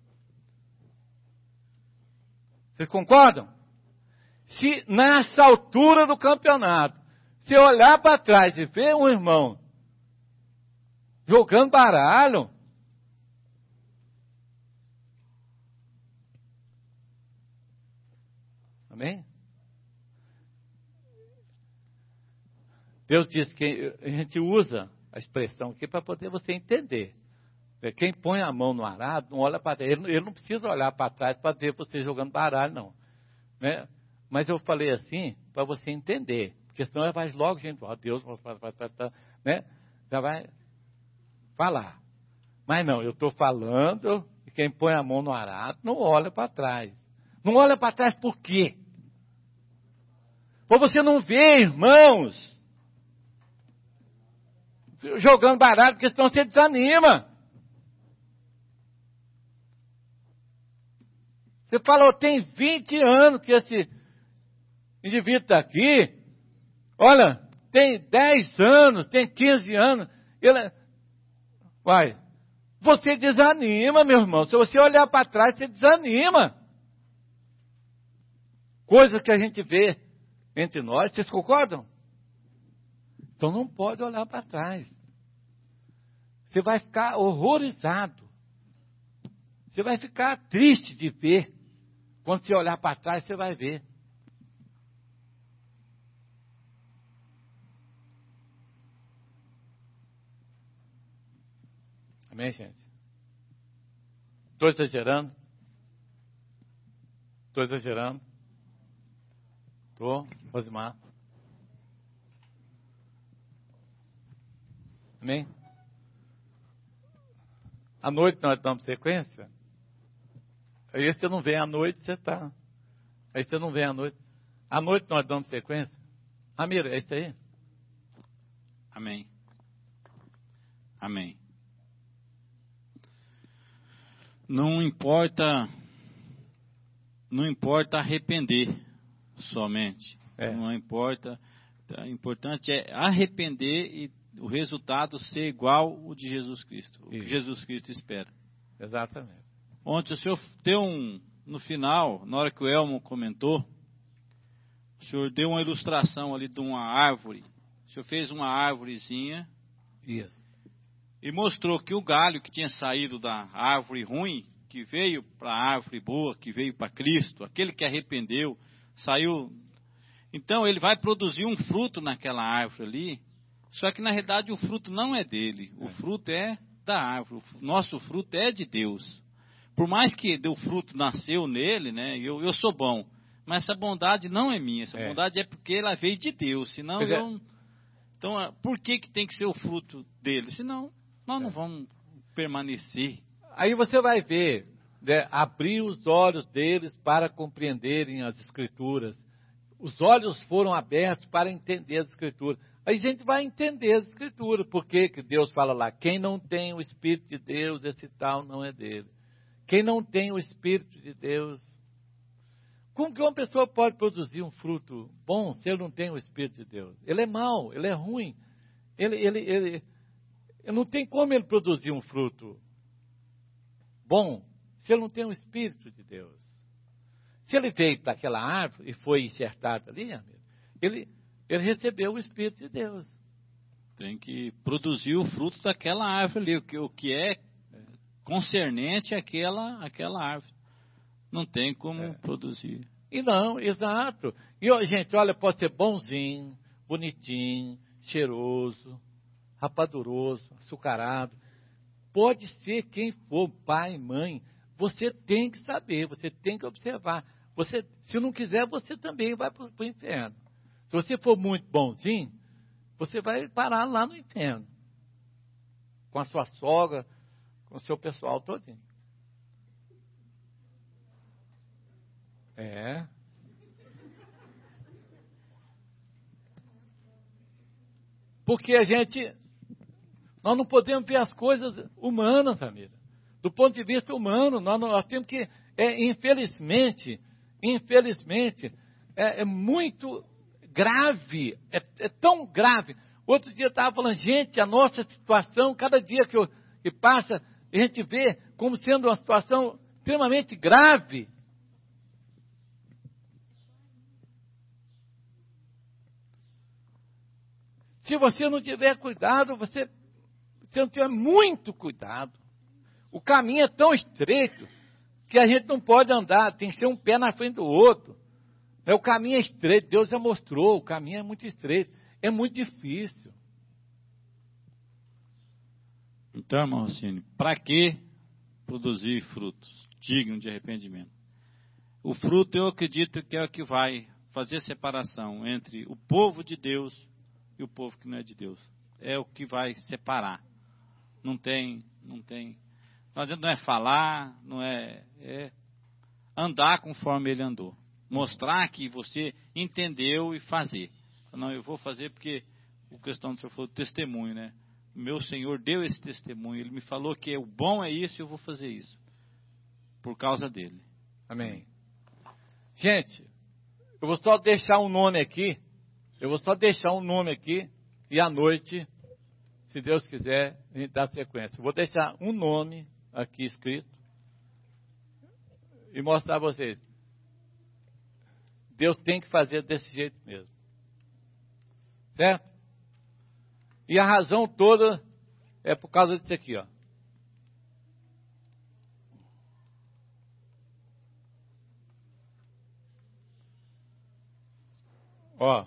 Vocês concordam? Se nessa altura do campeonato, se olhar para trás e ver um irmão jogando baralho, amém? Deus diz que a gente usa a expressão aqui para poder você entender. Quem põe a mão no arado não olha para trás. Ele não precisa olhar para trás para ver você jogando baralho, não. Né? Mas eu falei assim para você entender. Porque senão ele vai logo, gente, Deus, né? Já vai falar. Mas não, eu estou falando que quem põe a mão no arado não olha para trás. Não olha para trás por quê? Para você não ver, irmãos, jogando baralho, porque senão você desanima. Você falou, tem 20 anos que esse indivíduo está aqui. Olha, tem 10 anos, tem 15 anos. Você desanima, meu irmão. Se você olhar para trás, você desanima. Coisas que a gente vê entre nós, vocês concordam? Então não pode olhar para trás. Você vai ficar horrorizado. Você vai ficar triste de ver. Quando você olhar para trás, você vai ver. Amém, gente? Estou exagerando? Estou exagerando? Estou, Rosimar? Amém? À noite nós damos sequência. Aí você não vem à noite, você está. Aí você não vem à noite. À noite nós damos sequência. Ramiro, é isso aí? Amém. Amém. Não importa arrepender somente. Não importa. O importante é arrepender e o resultado ser igual o de Jesus Cristo. O que Jesus Cristo espera. Exatamente. Ontem o senhor deu no final, na hora que o Elmo comentou, o senhor deu uma ilustração ali de uma árvore. O senhor fez uma árvorezinha. Isso. E mostrou que o galho que tinha saído da árvore ruim, que veio para a árvore boa, que veio para Cristo, aquele que arrependeu, saiu. Então ele vai produzir um fruto naquela árvore ali, só que na realidade o fruto não é dele, o fruto é da árvore, o nosso fruto é de Deus. Por mais que o fruto nasceu nele, né? Eu sou bom, mas essa bondade não é minha, essa bondade é porque ela veio de Deus, senão Então, por que tem que ser o fruto dele? Senão, nós não vamos permanecer. Aí você vai ver, né, abrir os olhos deles para compreenderem as Escrituras. Os olhos foram abertos para entender as Escrituras. Aí a gente vai entender as Escrituras. Por que Deus fala lá? Quem não tem o Espírito de Deus, esse tal não é dele. Quem não tem o Espírito de Deus. Como que uma pessoa pode produzir um fruto bom se ele não tem o Espírito de Deus? Ele é mau, ele é ruim. Ele não tem como ele produzir um fruto bom se ele não tem o Espírito de Deus. Se ele veio daquela árvore e foi enxertado ali, ele recebeu o Espírito de Deus. Tem que produzir o fruto daquela árvore ali, o que é concernente àquela árvore. Não tem como produzir. E não, exato. E, gente, olha, pode ser bonzinho, bonitinho, cheiroso, rapaduroso, açucarado. Pode ser quem for, pai, mãe. Você tem que saber, você tem que observar. Você, se não quiser, você também vai para o inferno. Se você for muito bonzinho, você vai parar lá no inferno. Com a sua sogra, com o seu pessoal todinho. É. Porque nós não podemos ver as coisas humanas, família. Do ponto de vista humano, nós temos que, infelizmente, é muito grave, é tão grave. Outro dia eu estava falando, gente, a nossa situação, cada dia que passa, a gente vê como sendo uma situação extremamente grave. Se você não tiver cuidado, você não tiver muito cuidado, o caminho é tão estreito que a gente não pode andar, tem que ser um pé na frente do outro. O caminho é estreito, Deus já mostrou, o caminho é muito estreito, é muito difícil. Então, irmão Rossini, para que produzir frutos dignos de arrependimento? O fruto, eu acredito que é o que vai fazer separação entre o povo de Deus e o povo que não é de Deus. É o que vai separar. Não tem. Não é falar, não é andar conforme ele andou. Mostrar que você entendeu e fazer. Não, eu vou fazer porque a questão do Senhor foi o testemunho, né? Meu Senhor deu esse testemunho. Ele me falou que o bom é isso e eu vou fazer isso. Por causa dele. Amém. Gente, eu vou só deixar um nome aqui. E à noite, se Deus quiser, a gente dá sequência. Eu vou deixar um nome aqui escrito e mostrar a vocês. Deus tem que fazer desse jeito mesmo. Certo? E a razão toda é por causa disso aqui, ó. Ó.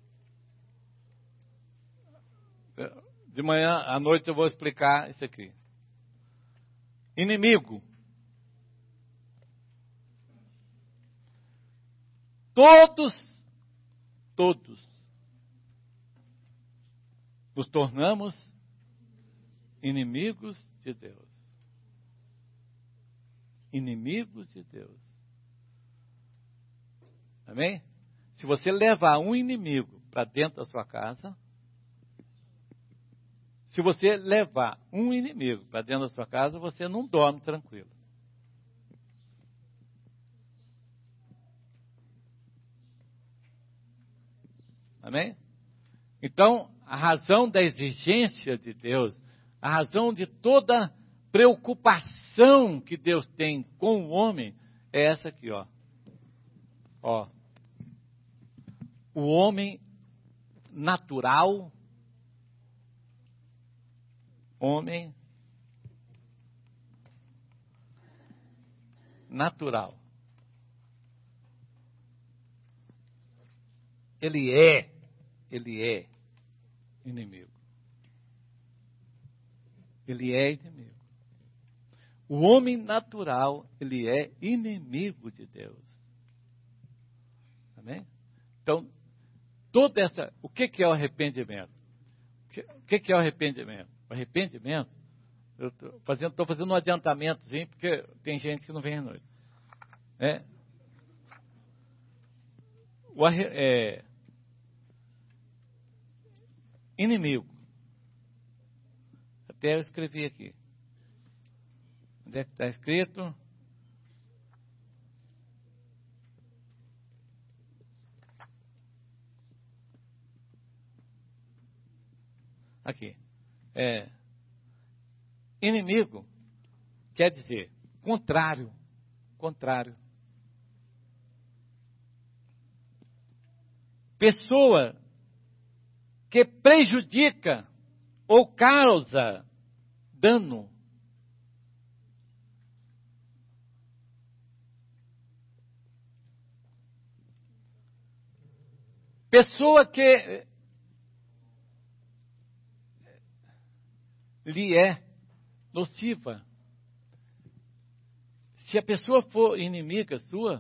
De manhã à noite eu vou explicar isso aqui. Inimigo. Todos nos tornamos inimigos de Deus. Inimigos de Deus. Amém? Se você levar um inimigo para dentro da sua casa, você não dorme tranquilo. Amém? Então, a razão da exigência de Deus, a razão de toda preocupação que Deus tem com o homem, é essa aqui, ó. Ó. O homem natural, ele é inimigo. Ele é inimigo. O homem natural, ele é inimigo de Deus. Amém? Então, o que é o arrependimento? O que é o arrependimento? O arrependimento, eu estou fazendo um adiantamentozinho, porque tem gente que não vem à noite. Inimigo. Até eu escrevi aqui. Onde é que está escrito? Aqui. Inimigo quer dizer contrário. Pessoa que prejudica ou causa dano. Pessoa que lhe é nociva. Se a pessoa for inimiga sua,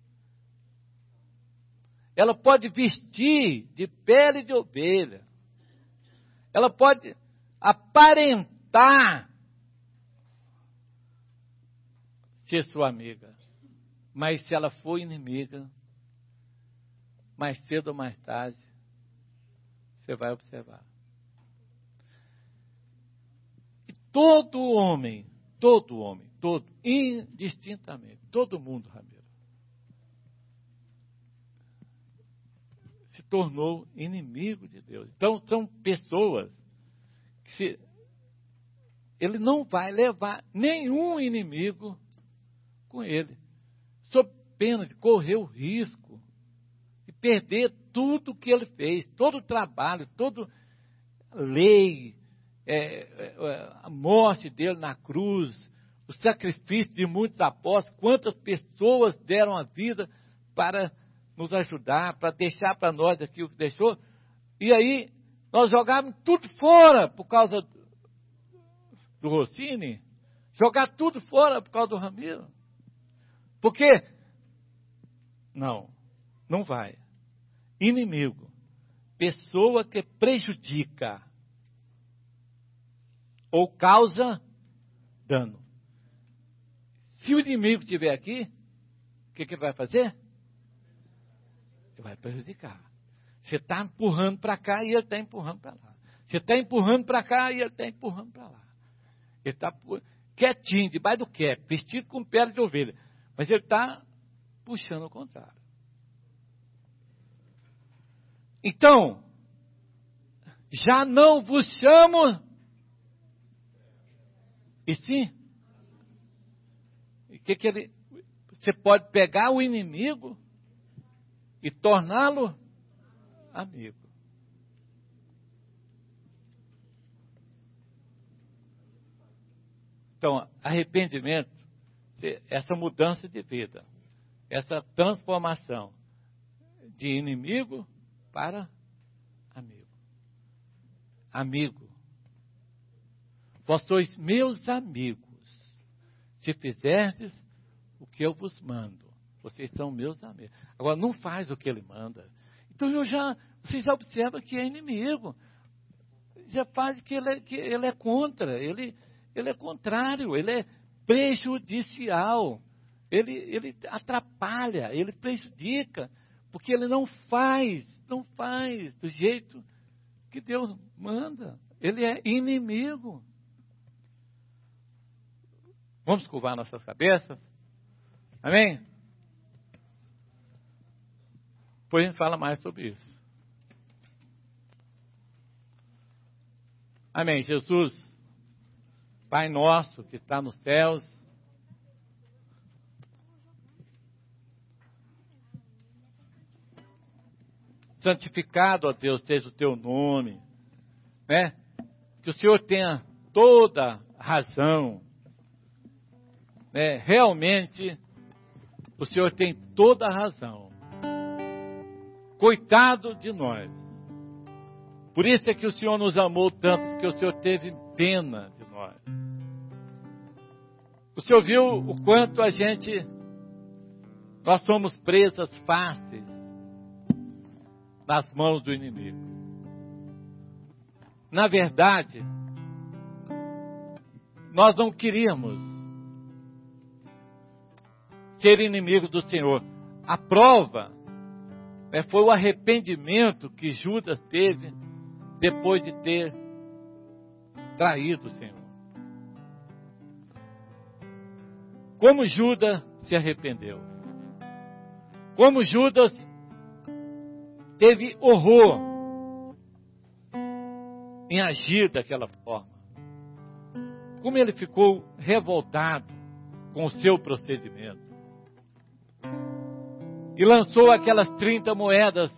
ela pode vestir de pele de ovelha. Ela pode aparentar ser sua amiga. Mas se ela for inimiga, mais cedo ou mais tarde, você vai observar. E todo homem, indistintamente, todo mundo, Ramiro, se tornou inimigo de Deus. Então, são pessoas que ele não vai levar nenhum inimigo com ele, sob pena de correr o risco de perder tudo que ele fez, todo o trabalho, toda a lei, a morte dele na cruz, o sacrifício de muitos apóstolos, quantas pessoas deram a vida para nos ajudar, para deixar para nós aquilo que deixou, e aí nós jogávamos tudo fora por causa do Rossini, jogar tudo fora por causa do Ramiro. Por quê? Não vai. Inimigo, pessoa que prejudica ou causa dano. Se o inimigo estiver aqui, o que ele vai fazer? Ele vai prejudicar. Você está empurrando para cá e ele está empurrando para lá. Você está empurrando para cá e ele está empurrando para lá. Ele está quietinho, debaixo do cap, vestido com pele de ovelha. Mas ele está puxando ao contrário. Então, já não vos chamo, e sim, você pode pegar o inimigo e torná-lo amigo. Então, arrependimento, essa mudança de vida, essa transformação de inimigo para amigo. Amigo. Vós sois meus amigos, se fizerdes o que eu vos mando. Vocês são meus amigos. Agora, não faz o que ele manda. Então, vocês já observam que é inimigo. Já faz que ele é contra, ele é contrário, ele é prejudicial, ele atrapalha, ele prejudica, porque ele não faz do jeito que Deus manda. Ele é inimigo. Vamos curvar nossas cabeças? Amém? Depois a gente fala mais sobre isso. Amém. Jesus, Pai nosso que está nos céus, santificado, ó Deus, seja o teu nome, né? Que o Senhor tenha toda razão, né? Realmente, o Senhor tem toda a razão. Coitado de nós. Por isso é que o Senhor nos amou tanto, porque o Senhor teve pena de nós. O Senhor viu o quanto nós somos presas fáceis nas mãos do inimigo. Na verdade, nós não queríamos ser inimigos do Senhor. A prova foi o arrependimento que Judas teve depois de ter traído o Senhor. Como Judas se arrependeu. Como Judas teve horror em agir daquela forma. Como ele ficou revoltado com o seu procedimento. E lançou aquelas 30 moedas,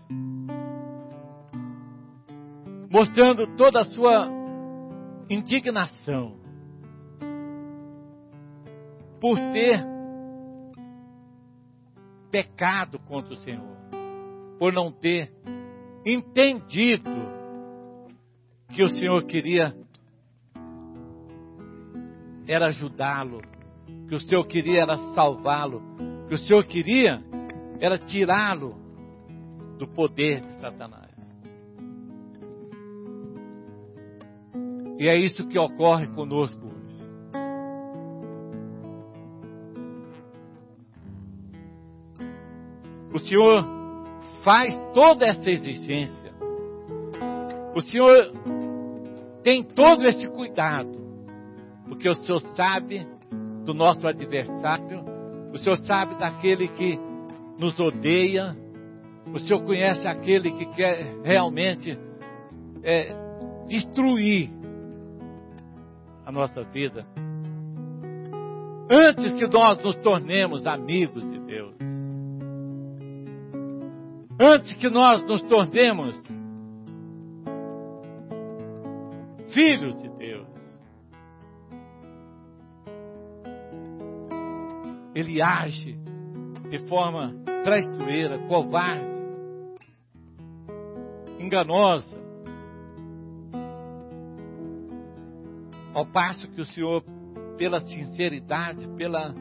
mostrando toda a sua indignação por ter pecado contra o Senhor, por não ter entendido que o Senhor queria era ajudá-lo, que o Senhor queria era salvá-lo, que o Senhor queria era tirá-lo do poder de Satanás. E é isso que ocorre conosco hoje. O Senhor faz toda essa exigência. O Senhor tem todo esse cuidado, porque o Senhor sabe do nosso adversário, o Senhor sabe daquele que nos odeia, o Senhor conhece aquele que quer realmente destruir a nossa vida, antes que nós nos tornemos amigos de Deus, antes que nós nos tornemos filhos de Deus. Ele age de forma traiçoeira, covarde, enganosa, ao passo que o Senhor, pela sinceridade, pela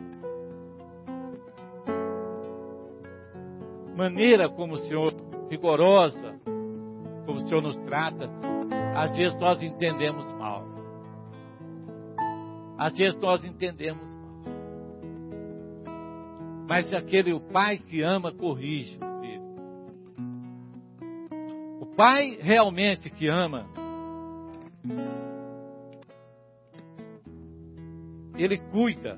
maneira como o Senhor, rigorosa, como o Senhor nos trata, às vezes nós entendemos mal. Às vezes nós entendemos mal. Mas aquele, o pai que ama, corrige o filho. O pai realmente que ama, ele cuida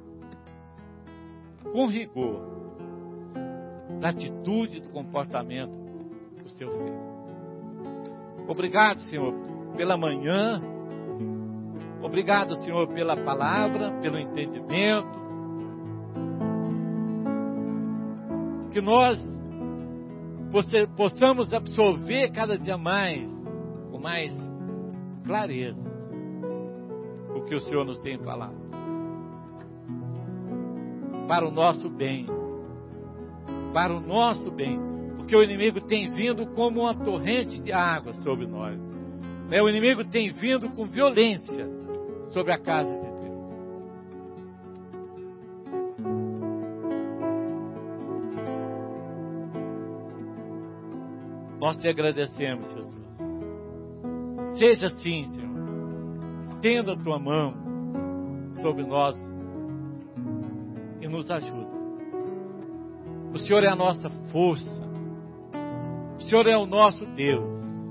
com rigor da atitude, do comportamento do seu filho. Obrigado, Senhor, pela manhã. Obrigado, Senhor, pela palavra, pelo entendimento. Que nós possamos absorver cada dia mais, com mais clareza, o que o Senhor nos tem falado. Para o nosso bem. Para o nosso bem. Porque o inimigo tem vindo como uma torrente de água sobre nós. O inimigo tem vindo com violência sobre a casa de Deus. Nós te agradecemos, Jesus. Seja assim, Senhor. Estenda a tua mão sobre nós e nos ajuda. O Senhor é a nossa força. O Senhor é o nosso Deus.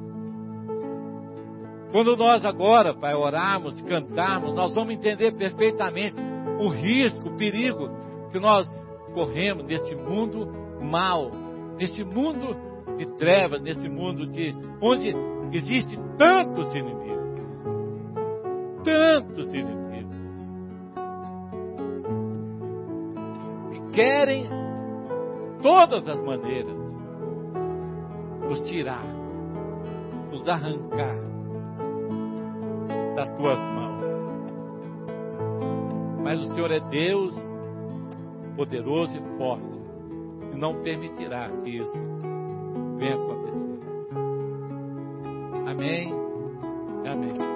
Quando nós agora, Pai, orarmos, cantarmos, nós vamos entender perfeitamente o risco, o perigo que nós corremos nesse mundo mau, nesse mundo de trevas, nesse mundo onde existem tantos inimigos. Tantos inimigos. Que querem, de todas as maneiras, nos tirar, nos arrancar das tuas mãos. Mas o Senhor é Deus poderoso e forte e não permitirá que isso venha acontecer. Amém. Amém.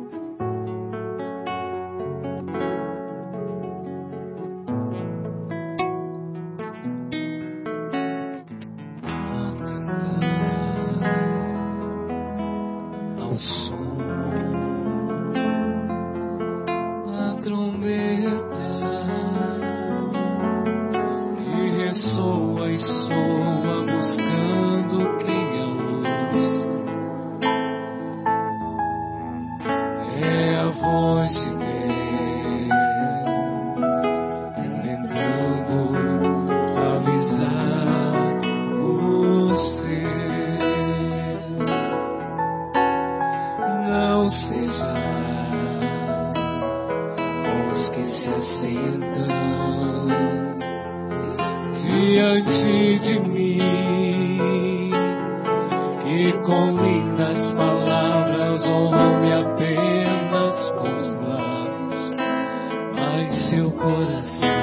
Diante de mim, que com lindas palavras honre apenas com os lábios, mas seu coração